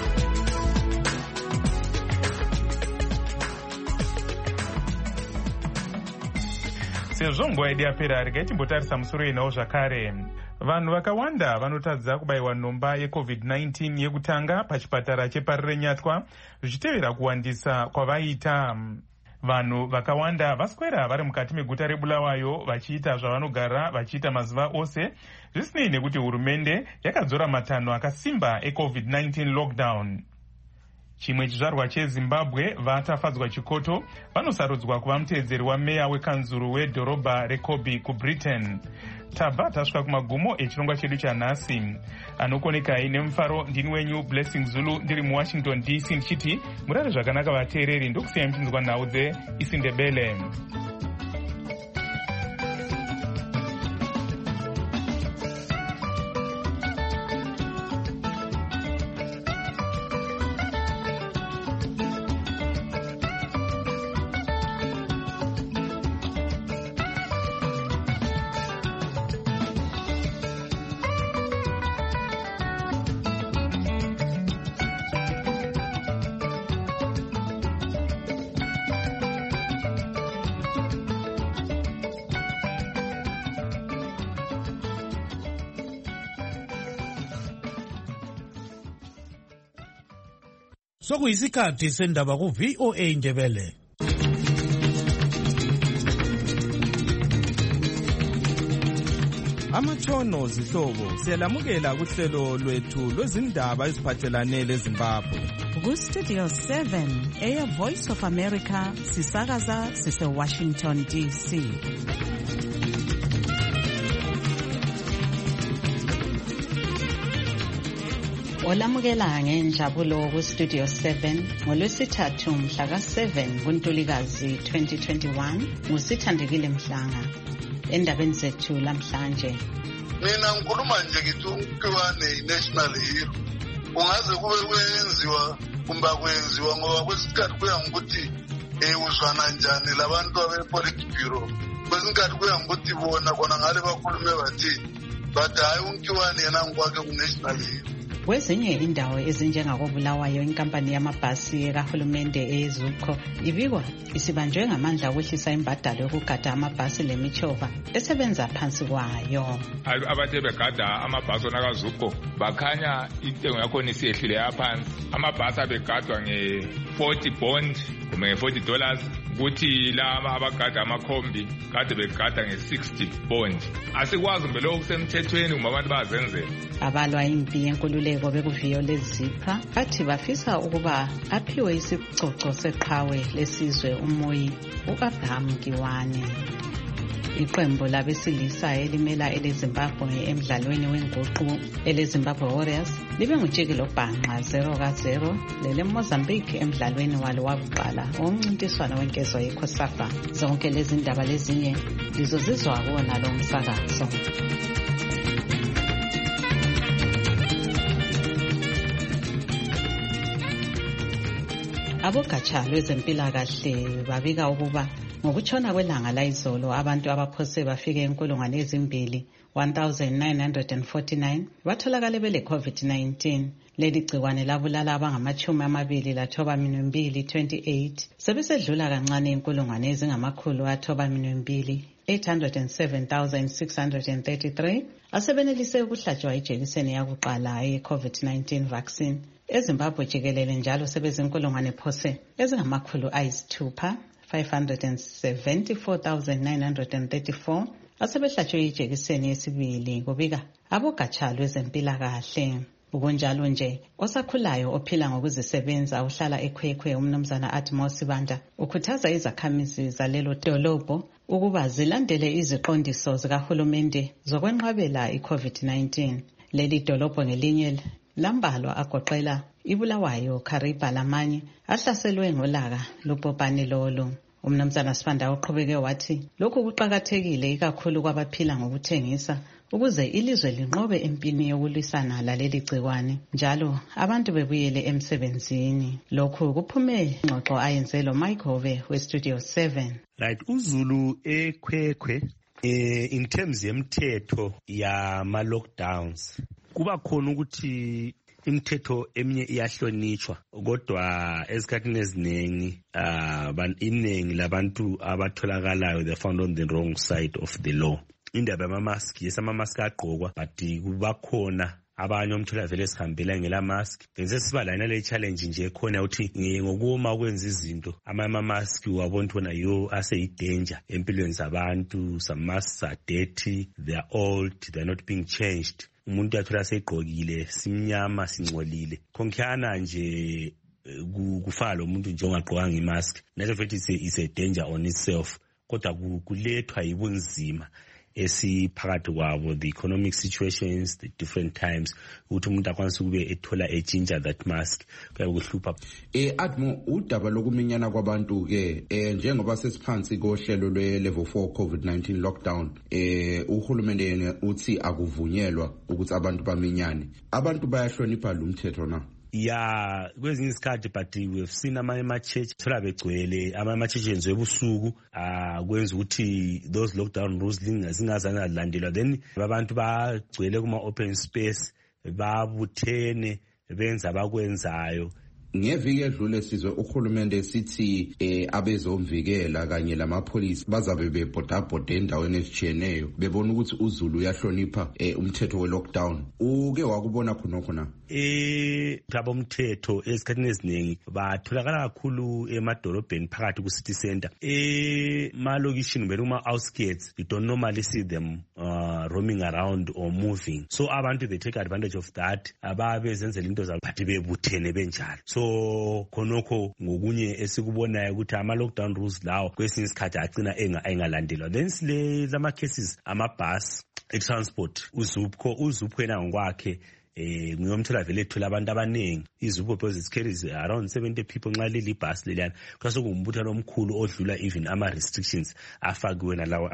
Sezvo nguva yedu yapera, regai timbotarisa musoro inawo zvakare. Vanhu vakawanda vanotadza kubayiwa nhomba yeCovid-19 yekutanga pachipatara cheParirenyatwa zvichitevera kuwandisa kwavaita. Vanhu vakawanda vaswera vari mukati meguta reBulawayo vachiita zvavanogara vachiita mazuva ose, zvisinei nekuti hurumende yakadzora matanho akasimba eCovid-19 lockdown. Chimwe chizvarwa cheZimbabwe vatafadzwa chikoto vanosarudzwa kuva muteedzeri wameya wekanzuru wedhorobha reKobe kuBritain. Tabva tasvika kumagumo echirongwa chedu chanhasi. Anokonekai nemufaro ndini wenyu Blessing Zulu ndiri muWashington DC ndichiti murare zvakanaka vateereri, ndokusiyai muchinzwa nhau dzeIsindebele. Sokuyisikhathi sendaba ku VOA Ndebele. Amathono zihlobo siyalamukela kuhlelo lwethu lwezindaba eziphathelane leZimbabwe. Ku Studio 7 Air Voice of America sisakaza sise Washington DC. Olamukela ngenjabulo ku Studio 7 ngolwesithathu mhla ka7 kuNtulikazi 2021 ngusithandekile Mhlanga. Endabeni zethu lamhlanje mina ngikhuluma nje ngithi uMkiwane i-national hero ungaze kube kwenziwa kumbe kwenziwa ngoba kwesikhathi kuya ngokuthi uzwana njani labantu abe-politburo kwesikhathi kuya ngokuthi bona khona ngale bakhulume bathi but hayi uMkiwane yena ngokwakhe ku-national hero. Kwezinye indawo ezinjengakobulawayo inkampani yamabhasi kahulumende eZUCO ibikwa isibanjwe ngamandla okwehlisa imbadalo yokugada amabhasi lemichova esebenza phansi kwayo. Abathe begada amabhasi onakaZUCO bakhanya intengo yakhona isiyehlile yaphansi. Amabhasi abegadwa nge-40 bond kumbe nge-$40 kuthi laba abagada amakhombi kade begada nge-60 bond. Asikwazi mbe lokho kusemthethweni kumbe abantu bazenzela. Abalwa impi yenkululeko bekuviyo lezipha bathi bafisa ukuba aphiwe isicoco seqhawe lesizwe umoyi uAbraham Kiwane. Iqembu labesilisa elimela eleZimbabwe emidlalweni wenguqu eleZimbabwe Warriors libe ngujikelo bhanqa 0-0 lele Mozambique emidlalweni walo wakuqala womncintiswano wenkezo yeCOSAFA. Zonke lezi ndaba lezinye lizozizwa kuwona lo msakazo. Abogatsha lwezempilakahle babika ukuba ngokutshona kwelanga layizolo abantu abaphose bafike 2,1949 batholakale bele COVID-19. Leli gciwane labulala abangama-22 28 sebesedlula kancane 807,633 asebenelise ukuhlatshwa ijekiseni yakuqala ye-COVID-19 vaccine. eZimbabwe jikelele njalo sebezinkulungwane phose ezingama-6,000 574,934 asebehlatshwe ijekiseni yesibili kubika abogatsha lwezempilakahle. Ukunjalo nje osakhulayo ophila ngokuzisebenza uhlala ekhwekhwe umnumzana Atmos Sibanda ukhuthaza izakhamizi zalelo dolobho ukuba zilandele iziqondiso zikahulumende zokwenqabela iCovid-19. Leli dolobho ngelinye lambalwa agoqela iBulawayo, Kariba lamanye ahlaselwe ngolaka lubhubhane lolu. Umnumzana Sibanda uqhubeke wathi lokhu kuqakathekile ikakhulu kwabaphila ngokuthengisa ukuze ilizwe linqobe empini yokulwisana laleli gciwane njalo abantu bebuyele emsebenzini. Lokhu kuphume ingxoxo ayenzelo Mike Hove weStudio 7. Right, uZulu ekhwekhwe in terms yemthetho yama lockdowns kuba khona ukuthi imithetho eminye iyahlonitshwa kodwa ezikhathini eziningi iningi labantu abatholakalayo they found on the wrong side of the law. Indaba yama-mask, yes ama-mask agqokwa but kuba khona abanye omthola vele sihambela ngela mask. Bese siba la nale challenge nje khona uthi ngokuma kwenza izinto ama-mask wabona ukuthi wona yo ase danger empilweni zabantu. Some masks are dirty, they are old, they are not being changed. Umuntu athola segqokile simnyama singcolile khonkhana nje kufana lo muntu nje ongagqokanga imask. Nayo futhi is a danger on itself kodwa kulethwa yibunzima esiphakathi kwabo, the economic situations, the different times ukuthi umuntu akwanise kube ethola ejinja that mask kuyakuhlupha. Admo udaba lokuminyana kwabantu ke njengoba sesiphansi kohlelo lwe-level 4 COVID-19 lockdown uhulumende uthi akuvunyelwa ukuthi abantu baminyane. Abantu bayahlonipha lo mthetho na? Ya kwezinye isikhathi but we've seen ama-church thola begcwele ama-church enziwe ebusuku kwenza ukuthi those lockdown rules zingazana zilandelwa, then abantu bagcwele kuma-open space babuthene benza abakwenzayo ngeviki edlule sizwe uhulumende sithi abezomvikela kanye lamapholisi bazabe bebhodabhoda endaweni ezitshiyeneyo bebona ukuthi uZulu uyahlonipha umthetho we-lockdown. Uke wakubona khonokho na? Abomthetho esikhathini eziningi batholakala kakhulu emadolobheni phakathi ku-city center. Malokishini kumbe kuma-outskirts, you don't normally see them roaming around or moving. So abantu they take advantage of that. Ababezenzela into zabo bathi bebuthene benjalo. So khonokho ngokunye esikubonayo ukuthi ama-lockdown rules lawo kwesinye isikhathi agcina engalandelwa. Then sile lama cases amabhasi e-transport uZupco yena ngokwakhe ngiyomthola vele ethola abantu abaningi iZupco because it carries around 70 people nxa leli bus leliyana kwase kungumbuthano omkhulu odlula even ama-restrictions afakiwe nalawo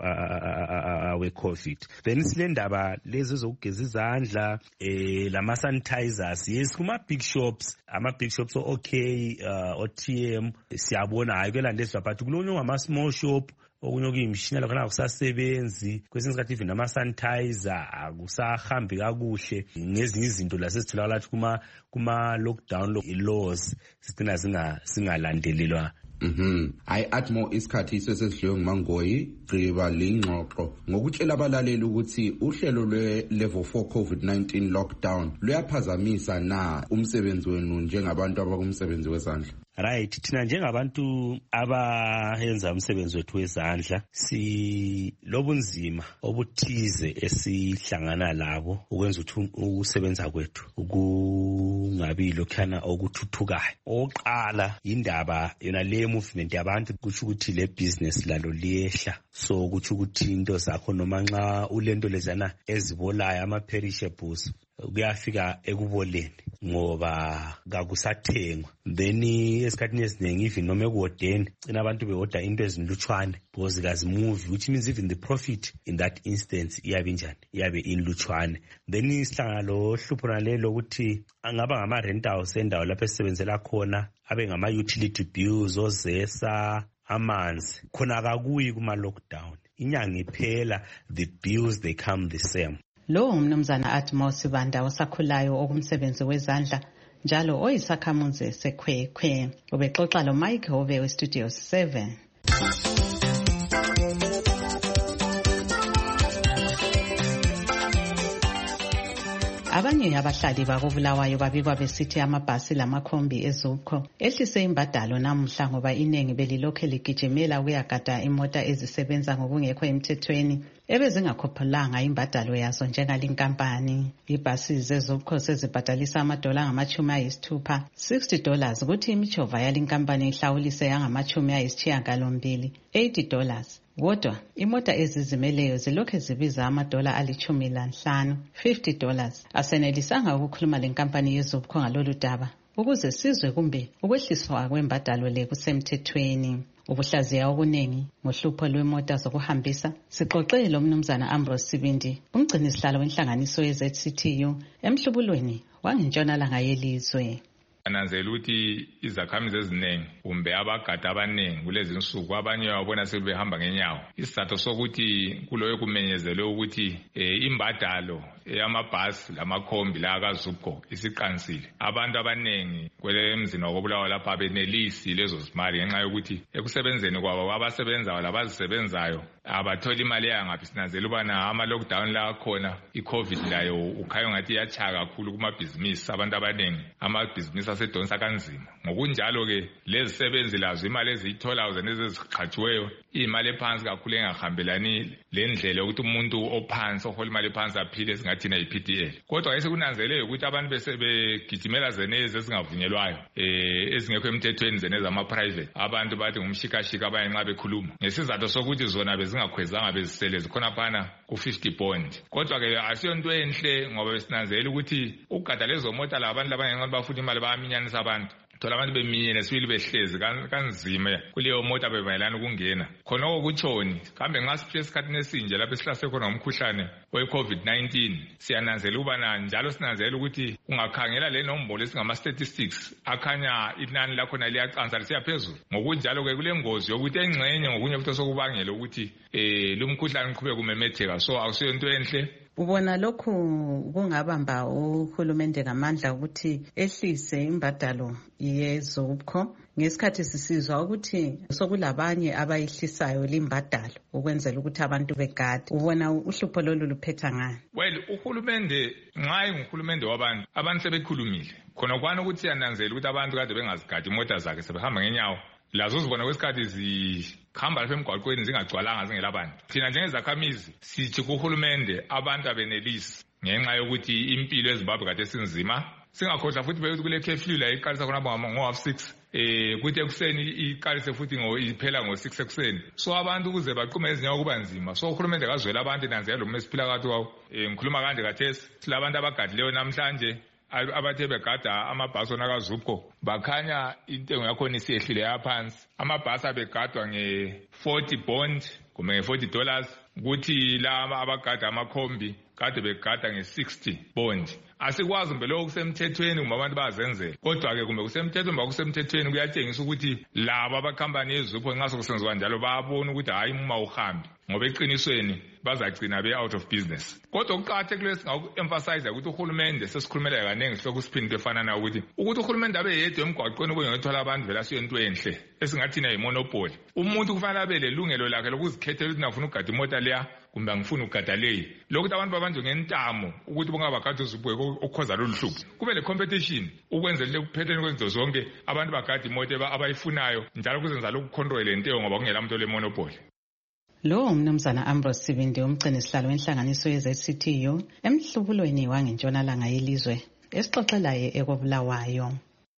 awe-COVID. Then silendaba lezi zokugeza izandla lama-sanitizers. Yes, kuma-big shops, ama-big shops okay, OTM siyabona hayi kwelandezwa but kulonye ngama-small shop okunye okuyimishina lakhona akusasebenzi kwesinye isikhathi even ama-sanitizer akusahambi kakuhle ngezinye izinto lasezitholakala lathi kuma-lockdown laws sigcina zingalandelelwa. Hayi atmo isikhathi sesidliwe nguMangoyi gqiba lingxoxo ngokutshela abalaleli ukuthi uhlelo lwe-level 4 COVID-19 lockdown luyaphazamisa na umsebenzi wenu njengabantu abakumsebenzi wezandla. Right, thina njengabantu abayenza umsebenzi wethu wezandla silobunzima obuthize esihlangana labo ukwenza ukusebenza kwethu ukungabi lokhana okuthuthukayo. Oqala indaba yona le movement yabantu kuthi ukuthi le business lalo liyehla, so kuthi ukuthi into zakho noma nxa ulento lezana ezibolayo ama-perishables kuyafika ekuboleni ngoba kakusathengwa. Then esikhathini esiningi even noma ekuwodeni cina abantu beoda into ezinlutshwane because kazimuvi, which means even the profit in that instance iyabe njani, iyabe inlutshwane. Then isihlangana lo hlupho nalelo ukuthi angaba ngama-rent house endawo lapho esisebenzela khona abe ngama-utility bills, ozesa, amanzi, khona akakuyi kuma-lockdown. Inyanga iphela the bills they come the same. Lo umnumzana Atmos Banda osakhulayo okumsebenzi wezandla njalo oyisakhamuzi seKhwekhwe. Ubexoxa lo Mike Hove weStudio 7. Abanye abahlali bakobulawayo babikwa besithi amabhasi lamakhombi eZupco ehlise imbadalo namuhla ngoba inengi belilokhe ligijimela kuyagada imota ezisebenza ngokungekho emthethweni ebezingakhophelanga imbadalo yazo njengalinkampani. Ibhasi zeZupco sezibhadalisa $60 $60 kuthi imichova yalinkampani ihlawulise yangama-80 $80. Kodwa imota ezizimeleyo zilokhe zibiza $15 $50. Asenelisanga ukukhuluma lenkampani yeZupco ngalolu daba ukuze sizwe kumbe ukwehliswa kwembadalo le kusemthethweni. Ubuhlaziya obuningi ngohlupho lwemota zokuhambisa sixoxe lo mnumzana Ambrose Sibindi, umgcinisihlalo wenhlanganiso yeZCTU emhlubulweni wangentshonalanga yelizwe. Ananzela ukuthi izakhamizi eziningi kumbe abagada abaningi kulezi nsuku abanye babona sebehamba ngenyawo. Isizathu sokuthi kuloyo kumenyezelwe ukuthi imbadalo yamabhasi lamakhombi la kaZupco isiqansile. Abantu abaningi kwelemzini wakobulawayo lapha benelisi lezo zimali ngenxa yokuthi ekusebenzeni kwabo abasebenzayo labazisebenzayo abatholi imali yangaphi. Sinanzela ubana ama-lockdown la khona i-COVID layo ukhayo ngathi iyachaka kakhulu kumabhizinisi. Abantu abaningi amabhizinisi asedonsa kanzima. Ngokunjalo-ke lezi sebenzi lazo imali eziyitholayo zenezi eziqhatshiweyo iyimali ephansi kakhulu engahambelani le ndlela yokuthi umuntu ophansi ohola imali ephansi aphile esingathina yi-PDL. Kodwa ke sekunanzelelwe ukuthi abantu besebegijimela zenezi ezingavunyelwayo ezingekho emthethweni zenezi ama-private. Abantu bathi ngumshikashika abanye nxa bekhuluma ngesizathu sokuthi zona bezingakhwezanga bezisele zikhona phana ku-50 bond. Kodwa-ke asiyonto enhle ngoba besinanzelela ukuthi ukugada lezo mota labantu labanye bafuna imali bayaminyanisa abantu. Thola abantu beminye nesibili behlezi kanzima kuleyo mota bemayelana ukungena. Khonoko kutshoni kambe nxa siphile esikhathini esinje lapho esihlaselwe khona ngumkhuhlane we-COVID-19 siyananzela ubana njalo sinanzela ukuthi ungakhangela le nombolo esingama-statistics akhanya inani lakhona liyacansa lisiya phezulu. Ngokunjalo-ke kule ngozi yokuthi engxenye ngokunye futhi sokubangela ukuthi lo mkhuhlane uqhubeke kumemetheka. So akusiyonto enhle Ubona lokhu kungabamba uhulumende ngamandla ukuthi ehlise imbadalo yezupco ngesikhathi sisizwa ukuthi sokulabanye abayihlisayo limbadalo ukwenzela ukuthi abantu begade. Ubona uhlupho lolu luphetha ngani? Well, uhulumende nxa enguhulumende wabantu, abantu sebekhulumile. Khona kwana ukuthi yananzela ukuthi abantu kade bengazigadi imota zakhe sebehamba ngenyawo. Lazo zibona kwesikhathi zikhamba lapha emgwaqweni zingagcwalanga zingelabantu. Thina njengezakhamizi sithi kuhulumende abantu abenelisi ngenxa yokuthi impilo eZimbabwe kade sinzima. Singakhohlwa futhi bekuthi kule curfew la iqalisa khona ngo-6 kuthi ekuseni iqalise futhi iphela ngo-6 ekuseni. So abantu ukuze baqume ezinyawo kuba nzima. So uhulumende akazwela abantu nanzi lo mesiphila kathi kwawo. Ngikhuluma kanje kathesi silabantu abagadileyo namhlanje abathe begada amabhasi onakazupco bakhanya intengo yakhona isiyehlile yaphansi. Amabhasi abegadwa nge-40 bond kumbe nge-$40 kuthi laba abagada amakhombi kade begada nge-60 bond. Asikwazi mbe lokho kusemthethweni kumbe abantu bazenzela. Kodwa-ke kumbe kusemthethweni mba kusemthethweni kuyatshengisa ukuthi laba abakhampani yezupco nxa sokusenziwa njalo bayabona ukuthi hayi uma uhambi ngoba eqinisweni bazagcina be-out of business. Kodwa kuqakathekileyo singaku-emphasize ukuthi uhulumende sesikhulumela kaningi sihloko siphinde efana na ukuthi uhulumende abe yedwa emgwaqweni kuyengethwala abantu vele asiyento enhle esingathina yimonopoli. Umuntu kufanele abe lelungelo lakhe lokuzikhethela ukuthi ngifuna ukugada imota leya kumbe ngifuna ukugada leyi. Lokuthi abantu babanjwe ngentamo ukuthi bongabagada uzupco okukhoza lolu hlupho. Kube le competition ukwenzela ukuphetheleni kwezinto zonke abantu bagada imoto abayifunayo njalo kuzenza lokhu control lentengo ngoba kungela muntu lemonopoli. Lo umnumzana Ambrose Sibindi umgcini sihlalo wenhlanganiso yeZCTU emhlubulweni wangentshonalanga yelizwe esixoxelayo ekobulawayo.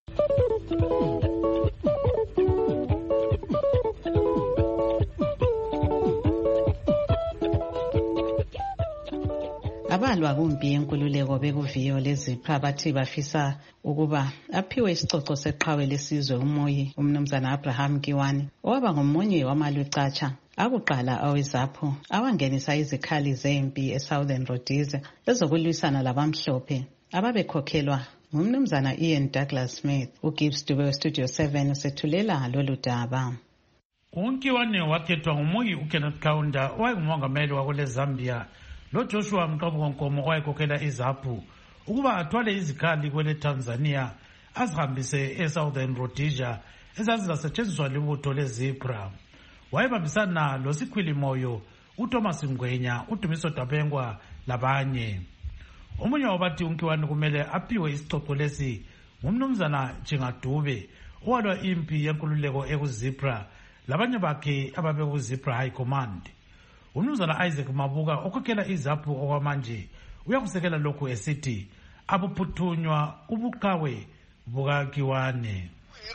Abalwa kumbi yenkululeko bekuviyo leZIPRA bathi bafisa ukuba aphiwe isicoco seqhawe lesizwe umoyi umnumzana Abraham Kiwani owaba ngomunye wamalwicatsha akuqala aweZAPU awangenisa izikhali zempi eSouthern Rhodesia ezokulwisana labamhlophe ababekhokhelwa ngumnumzana Ian Douglas Smith. uGibbs Dube weStudio 7 usethulela lolu daba. UNkiwane wakhethwa ngumoyi uKenneth Kaunda owayengumongameli wakule Zambia loJoshua Mqabonkomo owayekhokhela iZAPU ukuba athwale izikhali kwele Tanzania azihambise eSouthern Rhodesia ezazizasetshenziswa libutho leZIPRA. Wayebambisana losikhwilimoyo uThomas Ngwenya, uDumiso Dabengwa labanye. Omunye wabathi uNkiwane kumele aphiwe isicoco lesi ngumnumzana Chingadube owalwa impi yenkululeko ekuZIPRA labanye bakhe ababekuZIPRA High Command. Umnumzana Isaac Mabuka okhokhela iZAPU okwamanje uyakusekela lokhu esithi abuphuthunywa ubuqhawe bukaKiwane.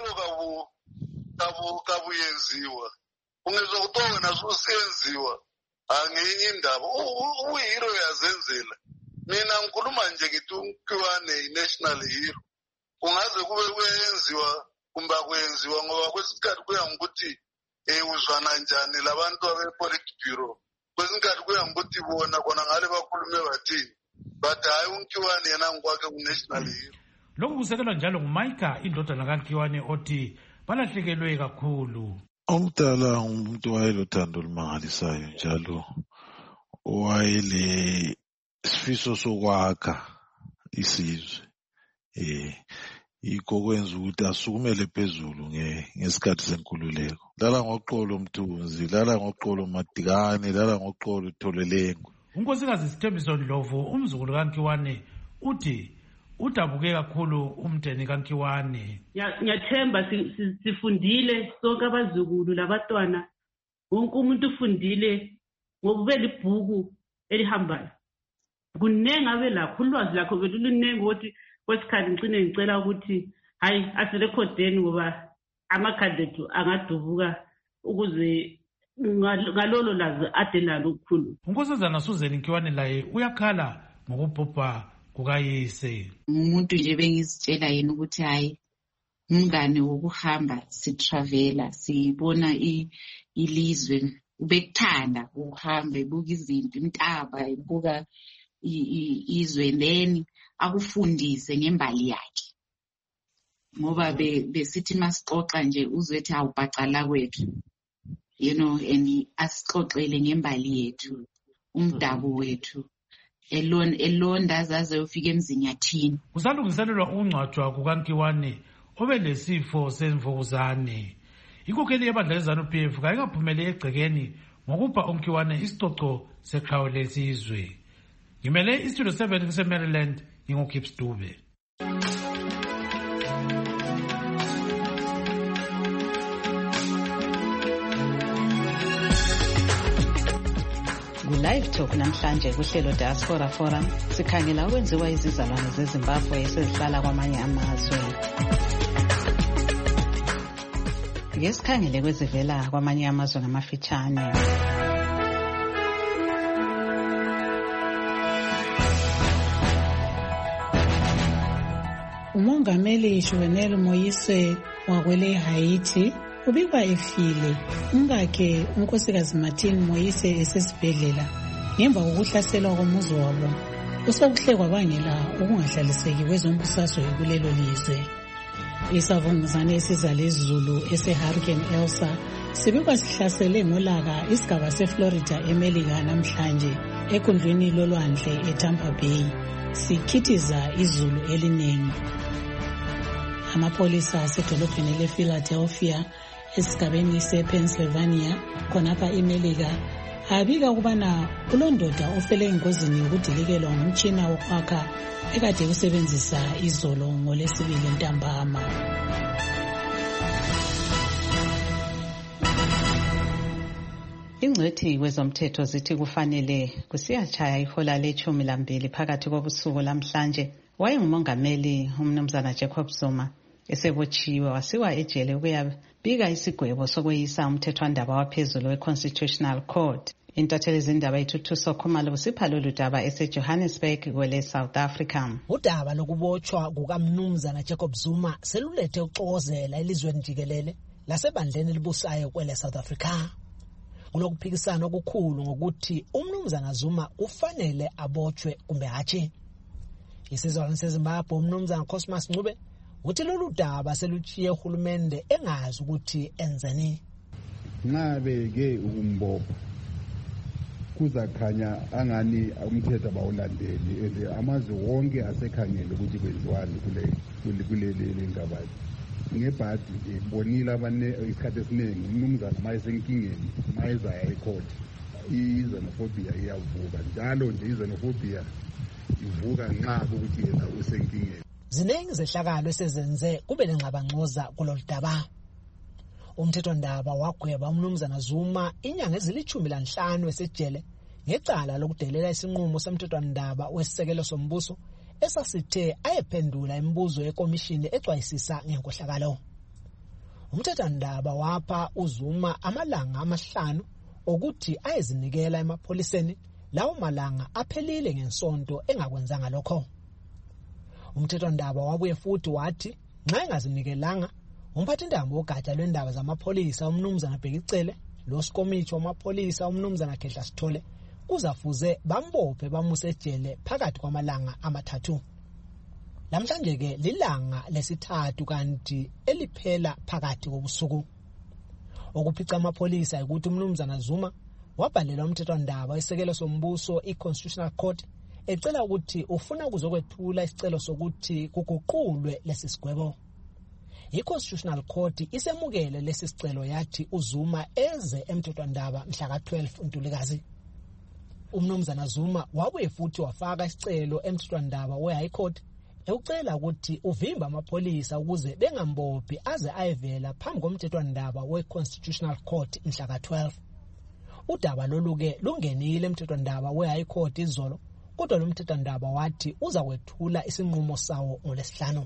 Kabuyenziwa ungezwa kutoka nazo senziwa angenye indaba uhero yazenzela. Mina ngikhuluma nje ngithi uKiwane i-national hero. Kungaze kube kwenziwa kumbe kwenziwa ngoba kwesikhathi kuya ngokuthi uzwana njani labantu abe-Politburo. Kwesikhathi kuya ngokuthi bona kona ngale bakhulume bathini. But hayi uKiwane yena ngokwakhe ku-national hero. Lokhu kusekelwa njalo nguMaika indodana kaKiwane othi balahlekelwe kakhulu. Umdala umuntu wayelothando olumangalisayo njalo wayele sifiso sokwakha isizwe. Yikho kwenza ukuthi asukumele phezulu ngesikhathi senkululeko. Lala ngoqolo Mthunzi, lala ngoqolo Madikane, lala ngoqolo Tholelengo. uNkosikazi Sithembiso Ndlovu umzukulu kaNkiwane uthi udabuke kakhulu umndeni kaNkiwane. Ngiyathemba sifundile sonke abazukulu labatwana wonke umuntu ufundile ngoba libhuku elihambayo. Kunengi abe lakho ulwazi lakho beluningi ukuthi kwesikhathi ngicine ngicela ukuthi hayi asirekhodeni ngoba amakhadi ethu angadubuka ukuze ngalolo lazi ade nalo ukukhulu. uNkosazana Susan Nkiwane laye uyakhala ngokubhubha kukayise. Umuntu nje bengizitshela yena ukuthi hayi umngane wokuhamba sitravela sibona ilizwe ubekuthanda uhambe buka izinto intaba ibuka izwe then akufundise ngembali yakhe ngoba besithi masixoxa nje uzwethi awubhacala kwethu and asixoxele ngembali yethu umdabu wethu elonda zaze ufike emzinyathini. Kusalungiselelwa ukungcwatshwa kukaNkiwane obelesifo semvukuzane. Inkokheli yebandla leZANU-PF kayingaphumeleli egcekeni ngokupha uNkiwane isicoco seqhawe lesizwe. Ngimele iStudio 7 kuseMaryland, nginguKips Dube. Live Talk namhlanje kuhlelo Diaspora Forum sikhangela ukwenziwa izizalwane zeZimbabwe esezihlala kwamanye amazwe. Ngesikhangele kwezivela kwamanye amazwe ngamafitshane. Umongameli Juvenal Moise wakwele Haiti ubikwa efile, umkakhe unkosikazi Martin Moise esesibhedlela ngemva kokuhlaselwa komuzi wabo osokuhle kwabangela ukungahlaliseki kwezombusazwe kulelo lizwe. Isavunguzane esizale izulu ese-Hurricane Elsa sibikwa sihlasele ngolaka isigaba seFlorida eMelika namhlanje ekundlweni lolwandle eTampa Bay sikhithiza izulu eliningi. Amapolisa asedolobheni lePhiladelphia esigabeni sePennsylvania khonapha eMelika abika ukubana kulondoda ofele engozini yokudilikelwa ngumtshina wokwakha ekade usebenzisa izolo ngoLwesibili ntambama. Ingcwethi kwezomthetho zithi kufanele kusiyatshaya ihola le-12 phakathi kobusuku lamhlanje wayengumongameli umnumzana Jacob Zuma esebotshiwe wasiwa ejele ukuyabika isigwebo sokweyisa umthethwandaba waphezulu we-Constitutional Court. Intatheli ezindaba Ithuthuso Khumalo usipha lolu daba eseJohannesburg kwele South Africa. Udaba lokubotshwa kukamnumzana Jacob Zuma selulethe uxokozela elizweni jikelele lasebandleni libusayo kwele South Africa. Kulokuphikisana okukhulu ngokuthi umnumzana Zuma kufanele abotshwe kumbe hatshi. Isizwana seZimbabwe umnumzana Cosmas Ncube uthi lolu daba selutshiye uhulumende engazi ukuthi enzeni. Ngabe-ke ukumbopha kuzakhanya angani umthetho abawulandeli and amazwe wonke asekhangele ukuthi kwenziwani kuleli ngabathi. Ngebhadi ngibonile isikhathi esiningi umnumzana mayesenkingeni mayezaya ecourt i-xenophobia iyavuka njalo nje i-xenophobia ivuka nxa ukuthi yena usenkingeni. Ziningi zehlakalo esezenze kube nengxabangxoza kulolu daba. Umthethwandaba wagweba umnumzana Zuma inyanga ezili-15 esejele ngecala lokudelela isinqumo somthethwandaba wesisekelo sombuso esasithe ayephendula imibuzo yekomishini exwayisisa ngenkohlakalo. Umthethwandaba wapha uZuma amalanga 5 okuthi ayezinikela emapholiseni, lawo malanga aphelile ngensonto engakwenzanga lokho. Umthethwandaba wabuye futhi wathi nxa engazinikelanga umphathindaba wogatsha lwendaba zamapholisa umnumzana Bhekicele losikomithi wamapholisa umnumzana Khehla Sithole kuzafuze bambophe bamuse ejele phakathi kwamalanga 3. Namhlanje ke lilanga lesithathu kanti eliphela phakathi kobusuku. Okuphica amapholisa ukuthi umnumzana Zuma wabhalela umthethwandaba wesekelo sombuso i-Constitutional Court ecela ukuthi ufuna ukuzokwethula isicelo sokuthi kuguqulwe lesi sigwebo. I-Constitutional Court isemukele lesi sicelo yathi uZuma eze emthethwandaba mhla ka-12 uNtulikazi. Umnumzana Zuma wabuye futhi wafaka isicelo emthethwandaba we-High Court ekucela ukuthi uvimba amapholisa ukuze bengambophi aze ayevela phambi komthethwandaba we-Constitutional Court mhla ka-12. Udaba lolu-ke lungenile emthethwandaba we-High Court izolo, kodwa lo mthethwandaba wathi uza kwethula isinqumo sawo ngoLwesihlanu.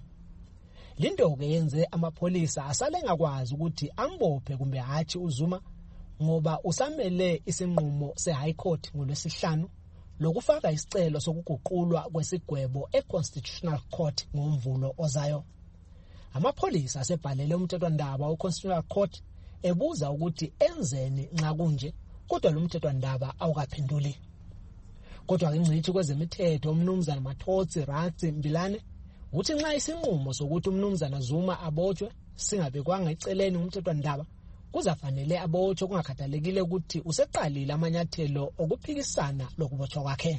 Linto-ke yenze amapholisa asale ngakwazi ukuthi ambophe kumbe hatshi uZuma ngoba usamele isinqumo se-High Court ngoLwesihlanu lokufaka isicelo sokuguqulwa kwesigwebo e-Constitutional Court ngoMvulo ozayo. Amapholisa asebhalele umthethwandaba we-Constitutional Court ebuza ukuthi enzeni nxa kunje, kodwa lo mthethwandaba awukaphenduli. Kodwa ingcitshi kwezemithetho umnumzana Mathotsi Ratsi Mbilane uthi nxa isinqumo sokuthi umnumzana Zuma abotshwe singabekwanga eceleni umthethwandaba kuzafanele abotshwe kungakhathalekile ukuthi useqalile amanyathelo okuphikisana lokubotshwa kwakhe.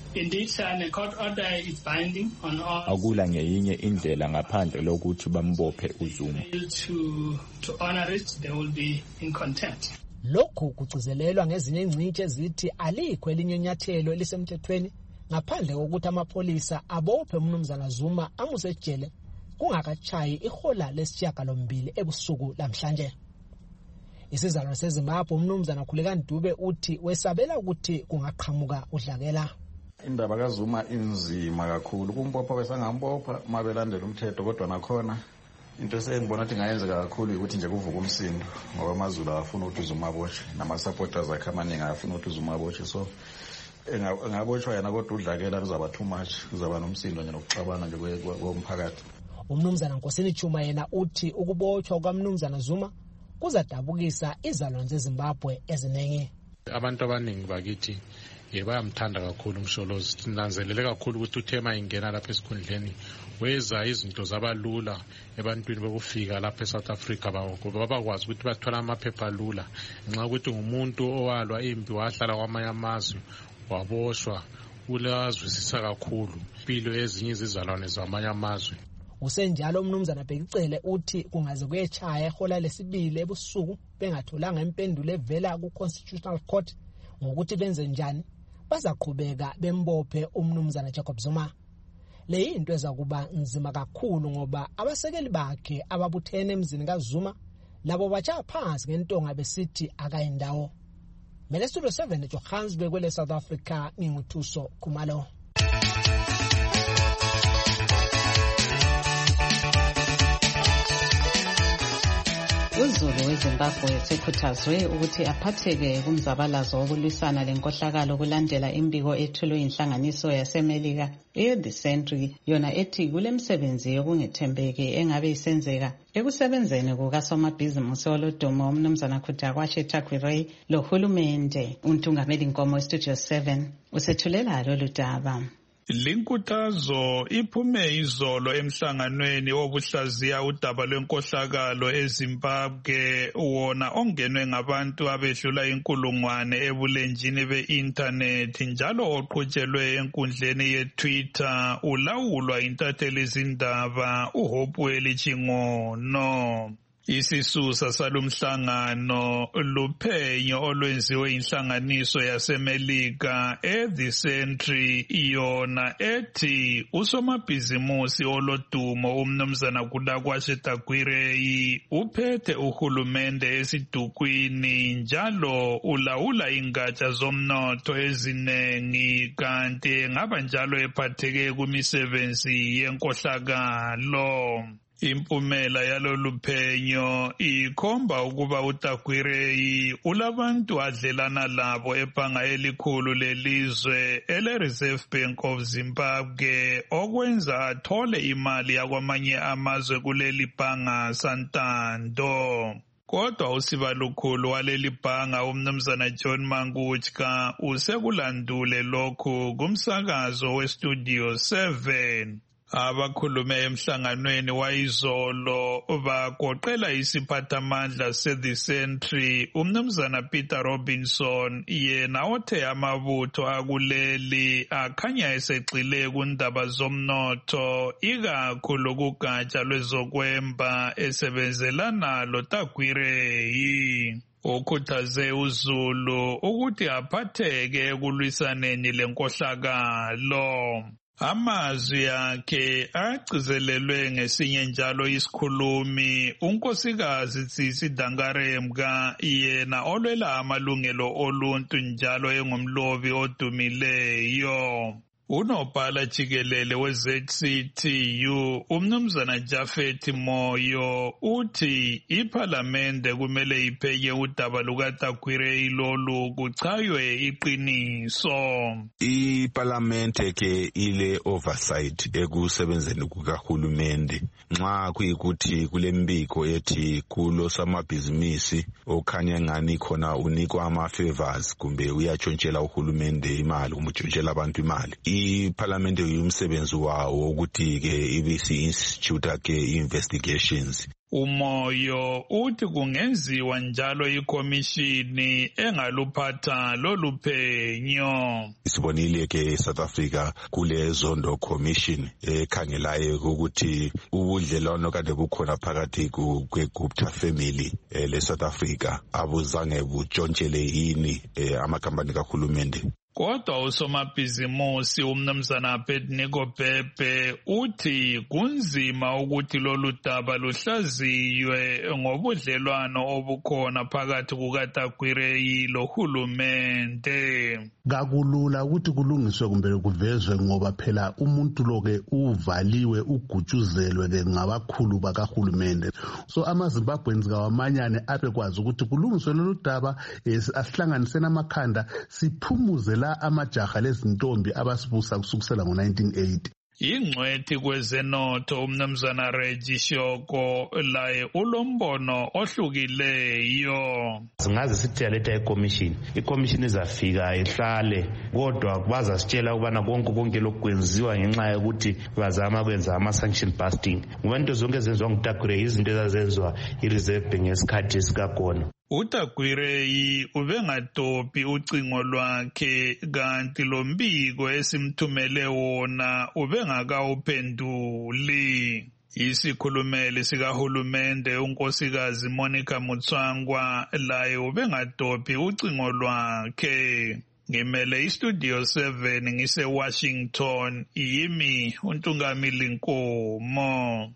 Indeed, sir, and the court order is binding on all. Akula ngeyinye indlela ngaphandle lokuthi bambophe uZuma. To honor it, they will be in contempt. Lokhu kugcizelelwa ngezinye ingcitshi ezithi alikho elinye inyathelo elisemthethweni ngaphandle kokuthi amapholisa abophe umnumzana Zuma amuse ejele kungakachayi ihola lesishiyagalombili ebusuku lamhlanje. Isizalwane seZimbabwe umnumzana Khulekani Dube uthi wesabela ukuthi kungaqhamuka udlakela. Indaba kaZuma inzima kakhulu kumbopha besangambopha mabelandela umthetho kodwa nakhona into esengibona ukuthi ingayenzeka kakhulu ukuthi nje kuvuka umsindo ngoba amaZulu afuna ukuthi uZuma aboshwe nama-supporters akhe amaningi afuna ukuthi uZuma aboshwe so engaboshwa yena kodwa udlakela luzaba too much kuzaba nomsindo nje nokuxabana nje komphakathi. Umnumzana Nkosini Chuma yena uthi ukubotshwa kukamnumzana Zuma kuzadabukisa izalwane zeZimbabwe eziningi. Abantu abaningi bakithi bayamthanda kakhulu uMsholozi. Sinanzelele kakhulu ukuthi uthema ingena lapha esikhundleni weza izinto zabalula ebantwini bokufika lapha eSouth Africa bakwazi ukuthi bathola amaphepha lula nxa ukuthi ngumuntu owalwa impi wahlala kwamanye amazwe waboshwa ulazwisisa kakhulu impilo ezinye izizalwane zamanye amazwe. Usenjalo umnumzana Bhekicele uthi kungaze kuyechaya ehola lesibili ebusuku bengatholanga impendulo evela ku-Constitutional Court ngokuthi benze njani bazaqhubeka bembophe umnumzana Jacob Zuma. Le into ezakuba nzima kakhulu ngoba abasekeli bakhe ababuthene emzini kaZuma labo batsha phansi ngentonga besithi akayindawo. Mele Studio 7 Johannesburg kwele South Africa nginguthuso Khumalo. UZulu weZimbabwe sekhuthazwe ukuthi aphatheke kumzabalazo wokulwisana lenkohlakalo kulandela imbiko ethulwe inhlanganiso yaseMelika The Sentry yona ethi kulemsebenzi yokungethembeki engabe isenzeka ekusebenzeni kukasomabhizimusi olodumo umnumzana Khudakwashi Takwirei lohulumende. Untungameli Nkomo Studio 7 usethulela lolu daba. Linkuthazo iphume izolo emhlanganweni wokuhlaziya udaba lwenkohlakalo eZimbabwe wona ongenwe ngabantu abedlula inkulungwane ebulenjini be-internet njalo oqhutshelwe enkundleni yeTwitter ulawulwa intatheli zindaba uHopewell Chingono. Isisusa salumhlangano luphenyo olwenziwe inhlanganiso yaseMelika The Sentry yona ethi usomabhizimusi olodumo umnumzana Khudakwashi Takwirei uphethe uhulumende esidukwini njalo ulawula ingatsha zomnotho ezinengi kanti ngaba njalo ephatheke kumisebenzi yenkohlakalo. Impumela yalolu phenyo ikhomba ukuba uTakwirei ulabantu adlelana labo ebhanga elikhulu lelizwe ele-Reserve Bank of Zimbabwe okwenza athole imali yakwamanye amazwe kuleli bhanga santando. Kodwa usiba lukhulu waleli bhanga umnumzana John Mangutska usekulandule lokhu kumsakazo weStudio 7. Abakhulume emhlanganweni wayizolo bagoqela isiphathamandla seThe Sentry umnumzana Peter Robinson yena othe amabutho akuleli akhanya esegxile kundaba zomnotho ikakhulu kugatsha lwezokwemba esebenzelana loTakwirei. Ukhuthaze uZulu ukuthi aphatheke ekulwisaneni lenkohlakalo. Amazwi akhe agcizelelwe ngesinye njalo isikhulumi unkosikazi Tsitsi Dankaremka yena olwela amalungelo oluntu njalo engumlobi odumileyo. Unobhala jikelele we-ZCTU umnumzana Japhet Moyo uthi iphalamende kumele iphenye udaba lukaTakwirei lolu kuchaywe iqiniso. Iphalamende ke ile oversight ekusebenzeni kukahulumende nxa kuyikuthi kulembiko ethi kulo samabhizinisi okhanya ngani khona unikwa ama-favors kumbe uyatshontshela uhulumende imali kumbe utshontshela abantu imali. Iparliament umsebenzi wawo ukuthi ke ibisi institute ke investigations Umoyo uthi kungenziwa njalo ikomishini engaluphatha lolu phenyo. Sibonile ke South Africa kule Zondo Commission ekhangelayo ukuthi ubudlelwano kade bukhona phakathi kweGupta family le South Africa abuzange butshontshele yini amakampani kahulumende. Kodwa usomabhizimusi umnumzana Abednego Bhebhe uthi kunzima ukuthi lolu daba luhlaziywe ngobudlelwano obukhona phakathi kukaTagwirei lohulumende. Kakulula ukuthi kulungiswe kumbe kuvezwe ngoba phela umuntu loke uvaliwe ugutshuzelwe ke ngabakhulu bakahulumende. So amaZimbabweans kawamanyane abekwazi ukuthi kulungiswe lolu daba asihlanganise namakhanda siphumuze la amajaha lezintombi abasibusa kusukela ngo-1980. Ingcwethi kwezenotho umnumzana Reggie Shoko laye ulombono ohlukileyo. Singaze sithi yaletha ikomishini izafika ihlale kodwa bazasitshela ukubana konke lokwenziwa ngenxa yokuthi bazama kwenza ama-sanction busting. Ngoba into zonke ezenziwa nguTagwirei izinto ezazenziwa i-Reserve Bank ngesikhathi sikagona. uTagwirei ubengadophi ucingo lwakhe kanti lo mbiko esimthumele wona ubengakawuphenduli. Isikhulumeli sikahulumende unkosikazi Monica Mutswangwa laye ubengadophi ucingo lwakhe. Ngimele iStudio 7 ngise-Washington, yimi uNtungamili Nkomo.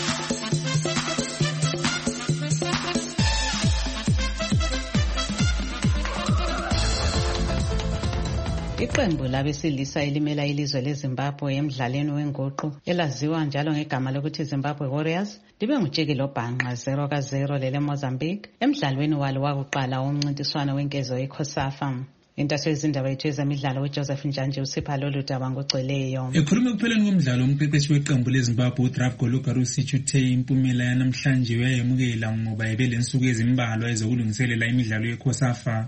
Iqembu labesilisa elimela ilizwe leZimbabwe emdlalweni wenguqu elaziwa njalo ngegama lokuthi Zimbabwe Warriors libe ngutshekile obhanqa 0-0 lele Mozambique emdlalweni walo wakuqala womncintiswano wenkezo yeCOSAFA. Intaso yezindaba yethu ezemidlalo uJoseph Njanje usipha lolu daba ngogcweleyo. Ekhuluma ekupheleni komdlalo umqeqeshi weqembu leZimbabwe uDraf Golugaro uthe impumela yanamhlanje uyayemukela ngoba ebelensuku ezimbalwa ezokulungiselela imidlalo yeCOSAFA.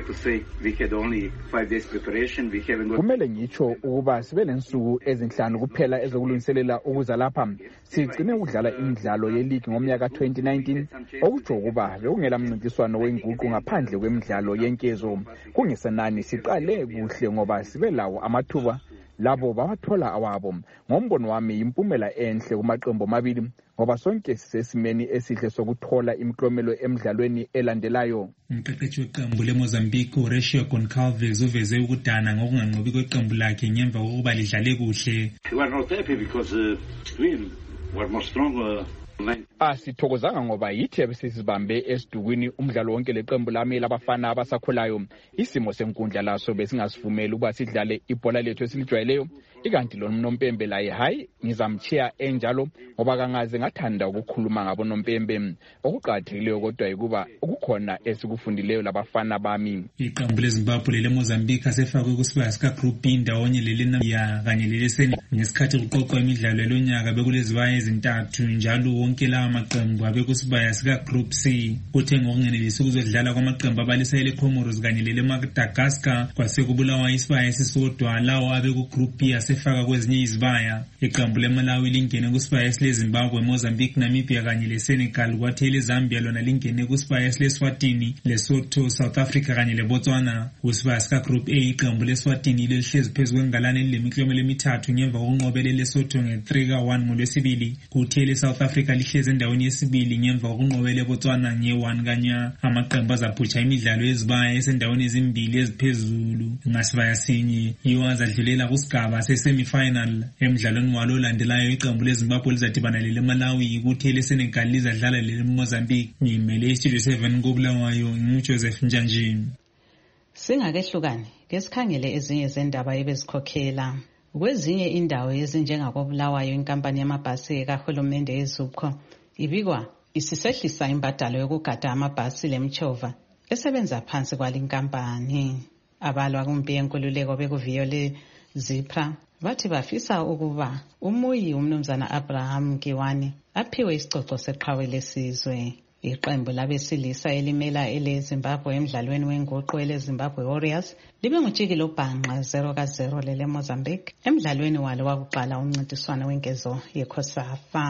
Kumele ngitsho ukuba sibe lensuku ezinhlanu kuphela ezokulungiselela ukuza lapha sigcine ukudlala imidlalo yeligi ngomnyaka 2019 okutsho ukuba bekungela mncintiswano wenguqu ngaphandle kwemidlalo yenkezo. Kungesenani siqale kuhle ngoba sibe lawo amathuba labo bawathola awabo. Ngombono wami impumela enhle kumaqembu amabili ngoba sonke sisesimeni esihle sokuthola imiklomelo emidlalweni elandelayo. Umqeqeshi weqembu leMozambique uRachel Goncalves uveze ukudana ngokunganqobi kweqembu lakhe ngemva kokuba lidlale kuhle. We are not happy because we were more strong. Sithokozanga ngoba yithi besizibambe esidukwini umdlalo wonke leqembu lami labafana abasakhulayo. Isimo senkundla laso besingasivumeli ukuba sidlale ibhola lethu esilijwayeleyo. Ikanti lo Nompembe laye hayi ngizamchiya enjalo ngoba kangaze ngathanda ukukhuluma ngabo Nompembe. Okuqhatheleyo kodwa ukuba ukukhona esikufundileyo labafana bami. Iqembu leZimbabwe leMozambique asefakwe kusibaya sika Group B ndawonye leLenamibia kanye leLeseni ngesikhathi kuqoqwa imidlalo yalonyaka bekulezibaya ezintathu njalo wonke lawa maqembu abekusibaya sika Group C. Kuthe ngokungenelisi ukuzodlala kwamaqembu abalisa leComoros kanye leMadagascar kwasekubulawa isibaya esisodwa lawo abeku Group B asefaka kwezinye izibaya. Iqembu leMalawi lingene kusibaya leZimbabwe, Mozambique, Namibia kanye leSenegal kwathi leZambia lona lingene kusibaya leSwatini, Lesotho, South Africa kanye leBotswana. Kusibaya sika Group A iqembu leSwatini lihlezi phezu kwengalane lemiklomelo emithathu ngemva kokunqobela leSotho nge3-1 ngolwesibili. Kuthi leSouth Africa lihlezi endaweni yesibili ngemva kokunqobela eBotswana nge1 kanya. Amaqembu azaphutsha imidlalo yezibaya esendaweni ezimbili eziphezulu ngasibaya sinye yiwo azadlulela kusigaba semi-final. Emidlalweni walo olandelayo iqembu leZimbabwe lizadibana leMalawi kuthi leSenegal lizadlala leMozambique. Ngimele iStudio 7 koBulawayo nguJoseph Njanje. Singakehlukani ngesikhangele ezinye zendaba ebezikhokhela. Kwezinye indawo ezinjengakoBulawayo inkampani yamabhasi kahulumende yeZUPCO ibikwa isisehlisa imbadalo yokugada amabhasi lemchova esebenza phansi kwalinkampani. Abalwa kumpi yenkululeko bekuviyo Zipra bathi bafisa ukuba umuyi umnumzana Abraham Kiwani aphiwe isicoco seqhawe lesizwe. Iqembu labesilisa elimela eleZimbabwe emdlalweni wenguqu eleZimbabwe Warriors libe ngutshekile obhanqa 0-0 lele Mozambique emdlalweni walo wakuqala umncintiswano wenkezo yeCOSAFA.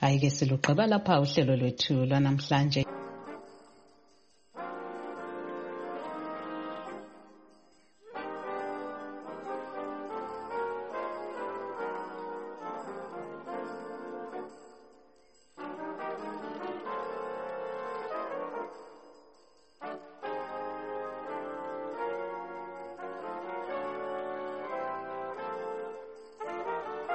Ayike silugqiba lapha uhlelo lwethu lwanamhlanje.